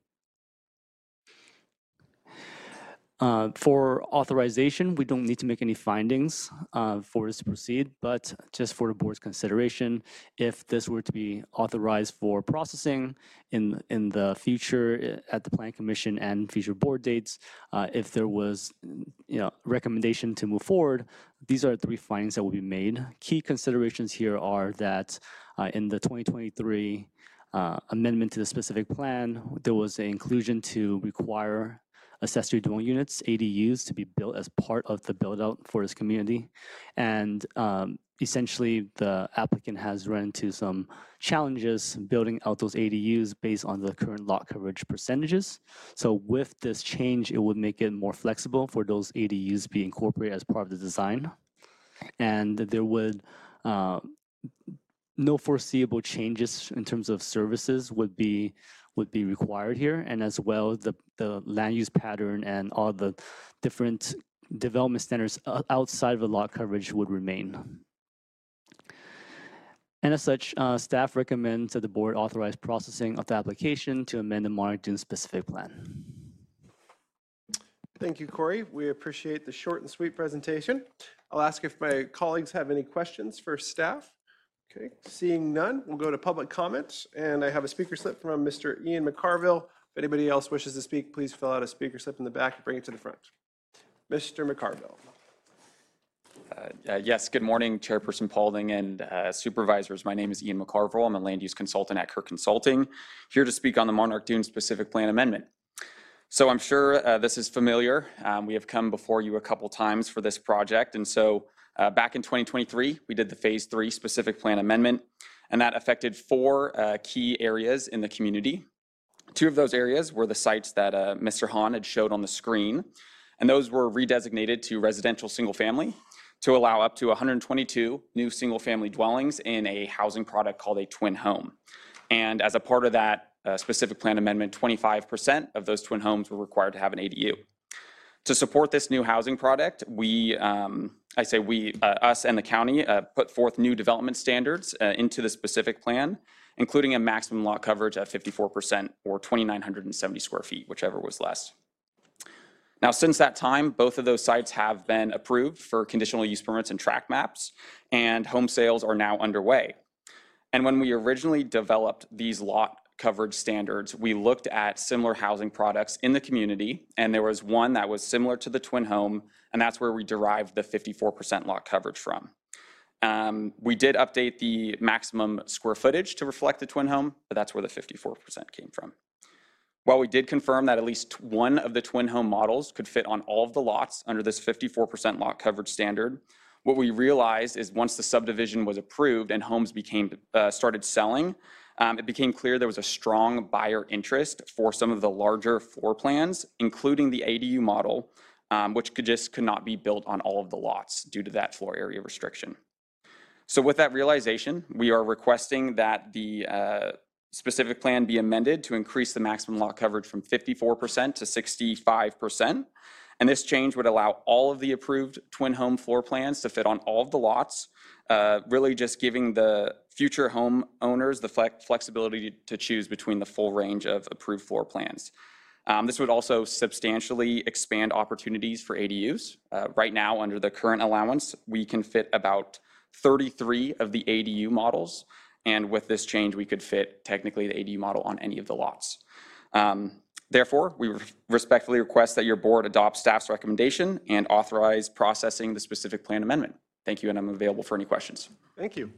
Uh, for authorization, we don't need to make any findings uh, for this to proceed, but just for the board's consideration, if this were to be authorized for processing in in the future at the Plan Commission and future board dates, uh, if there was, you know, recommendation to move forward, these are the three findings that will be made. Key considerations here are that uh, in the twenty twenty-three uh, amendment to the specific plan, there was an inclusion to require accessory dwelling units, A D Us, to be built as part of the build out for this community. And um, essentially the applicant has run into some challenges building out those A D Us based on the current lot coverage percentages. So with this change, it would make it more flexible for those A D Us to be incorporated as part of the design. And there would, uh, no foreseeable changes in terms of services would be would be required here, and as well the, the land use pattern and all the different development standards outside of the lot coverage would remain. And as such, uh, staff recommends that the board authorize processing of the application to amend the Monarch Dunes specific plan. Thank you, Corey. We appreciate the short and sweet presentation. I'll ask if my colleagues have any questions for staff. Okay, seeing none, we'll go to public comments, and I have a speaker slip from Mister Ian McCarville. If anybody else wishes to speak, please fill out a speaker slip in the back and bring it to the front. Mister McCarville. Uh, uh, yes, good morning, Chairperson Paulding and uh, supervisors. My name is Ian McCarville. I'm a land use consultant at Kirk Consulting, here to speak on the Monarch Dunes specific plan amendment. So I'm sure uh, this is familiar. Um, we have come before you a couple times for this project, and so Uh, back in twenty twenty-three, we did the phase three specific plan amendment, and that affected four uh, key areas in the community. Two of those areas were the sites that uh, Mister Hahn had showed on the screen, and those were redesignated to residential single family to allow up to one hundred twenty-two new single family dwellings in a housing product called a twin home. And as a part of that uh, specific plan amendment, twenty-five percent of those twin homes were required to have an A D U. To support this new housing product, we, um, I say we, uh, us and the county uh, put forth new development standards uh, into the specific plan, including a maximum lot coverage of fifty-four percent or two thousand nine hundred seventy square feet, whichever was less. Now, since that time, both of those sites have been approved for conditional use permits and tract maps, and home sales are now underway. And when we originally developed these lot coverage standards, we looked at similar housing products in the community, and there was one that was similar to the twin home, and that's where we derived the fifty-four percent lot coverage from. Um, we did update the maximum square footage to reflect the twin home, but that's where the fifty-four percent came from. While we did confirm that at least one of the twin home models could fit on all of the lots under this fifty-four percent lot coverage standard, what we realized is once the subdivision was approved and homes became uh, started selling, Um, it became clear there was a strong buyer interest for some of the larger floor plans, including the A D U model, um, which could just could not be built on all of the lots due to that floor area restriction. So with that realization, we are requesting that the uh, specific plan be amended to increase the maximum lot coverage from fifty-four percent to sixty-five percent. And this change would allow all of the approved twin home floor plans to fit on all of the lots, uh, really just giving the future home owners the flex flexibility to choose between the full range of approved floor plans. Um, this would also substantially expand opportunities for A D Us. Uh, right now, under the current allowance, we can fit about thirty-three of the A D U models. And with this change, we could fit technically the A D U model on any of the lots. Um, Therefore, we respectfully request that your board adopt staff's recommendation and authorize processing the specific plan amendment. Thank you, and I'm available for any questions. Thank you.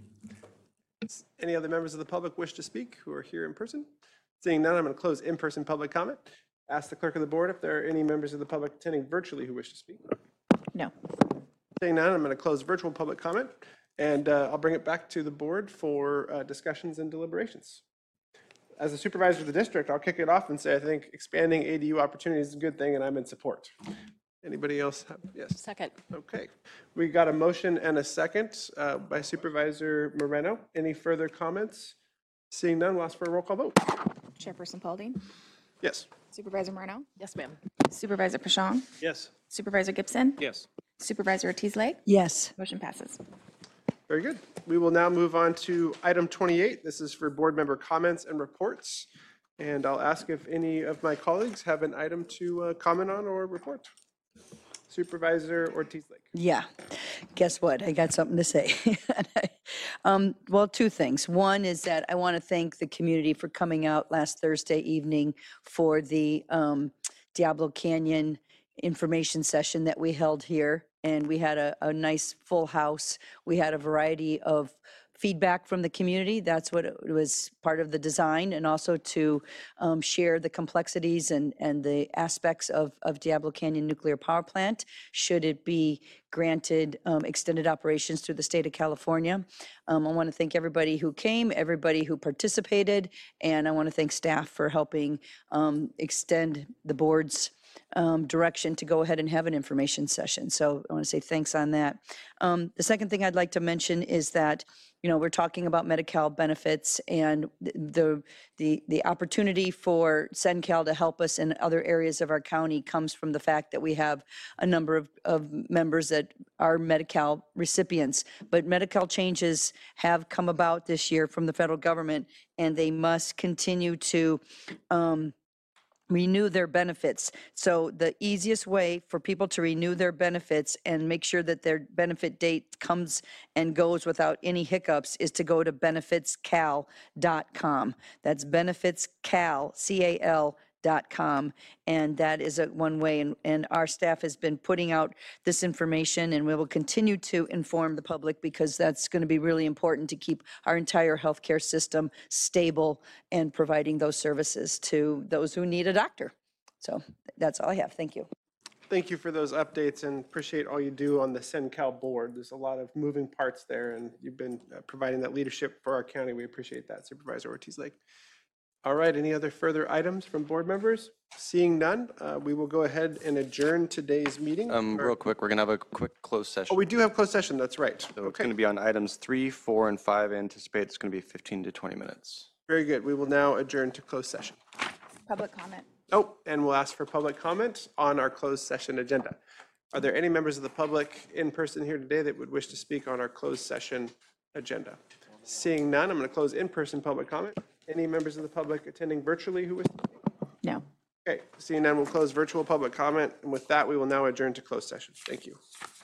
Any other members of the public wish to speak who are here in person? Seeing none, I'm going to close in-person public comment. Ask the clerk of the board if there are any members of the public attending virtually who wish to speak. No. Seeing none, I'm going to close virtual public comment, and uh, I'll bring it back to the board for uh, discussions and deliberations. As a supervisor of the district, I'll kick it off and say I think expanding A D U opportunities is a good thing, and I'm in support. Anybody else have? Yes. Second. Okay. We got a motion and a second uh, by Supervisor Moreno. Any further comments? Seeing none, we'll ask for a roll call vote. Chairperson Paulding? Yes. Supervisor Moreno? Yes, ma'am. Supervisor Pashon? Yes. Supervisor Gibson? Yes. Supervisor Ortiz Lake? Yes. Motion passes. Very good. We will now move on to item twenty-eight. This is for board member comments and reports. And I'll ask if any of my colleagues have an item to uh, comment on or report. Supervisor Ortiz Lake. Yeah, guess what? I got something to say. um, well, two things. One is that I want to thank the community for coming out last Thursday evening for the um, Diablo Canyon information session that we held here. And we had a, a nice full house. We had a variety of feedback from the community. That's what it was part of the design, and also to um, share the complexities and, and the aspects of, of Diablo Canyon Nuclear Power Plant, should it be granted um, extended operations through the state of California. Um, I want to thank everybody who came, everybody who participated, and I want to thank staff for helping um, extend the board's Um, direction to go ahead and have an information session. So I want to say thanks on that. Um, the second thing I'd like to mention is that, you know, we're talking about Medi-Cal benefits, and the, the, the opportunity for SenCal to help us in other areas of our county comes from the fact that we have a number of, of members that are Medi-Cal recipients. But Medi-Cal changes have come about this year from the federal government, and they must continue to um, renew their benefits. So the easiest way for people to renew their benefits and make sure that their benefit date comes and goes without any hiccups is to go to benefits cal dot com. That's benefitscal, C A L dot com, and that is a one way, and, and our staff has been putting out this information, and we will continue to inform the public, because that's going to be really important to keep our entire healthcare system stable and providing those services to those who need a doctor. So that's all I have. Thank you. Thank you for those updates, and appreciate all you do on the SenCal board. There's a lot of moving parts there, and you've been uh, providing that leadership for our county. We appreciate that, Supervisor Ortiz Lake. All right, any other further items from board members? Seeing none, uh, we will go ahead and adjourn today's meeting. Um, Or- real quick, we're gonna have a quick closed session. Oh, we do have closed session, that's right. So it's gonna be on items three, four, and five. I anticipate it's gonna be fifteen to twenty minutes. Very good. We will now adjourn to closed session. Public comment. Oh, and we'll ask for public comment on our closed session agenda. Are there any members of the public in person here today that would wish to speak on our closed session agenda? Seeing none, I'm going to close in-person public comment. Any members of the public attending virtually who wish to speak? No. Okay, seeing none, we'll close virtual public comment. And with that, we will now adjourn to closed session. Thank you.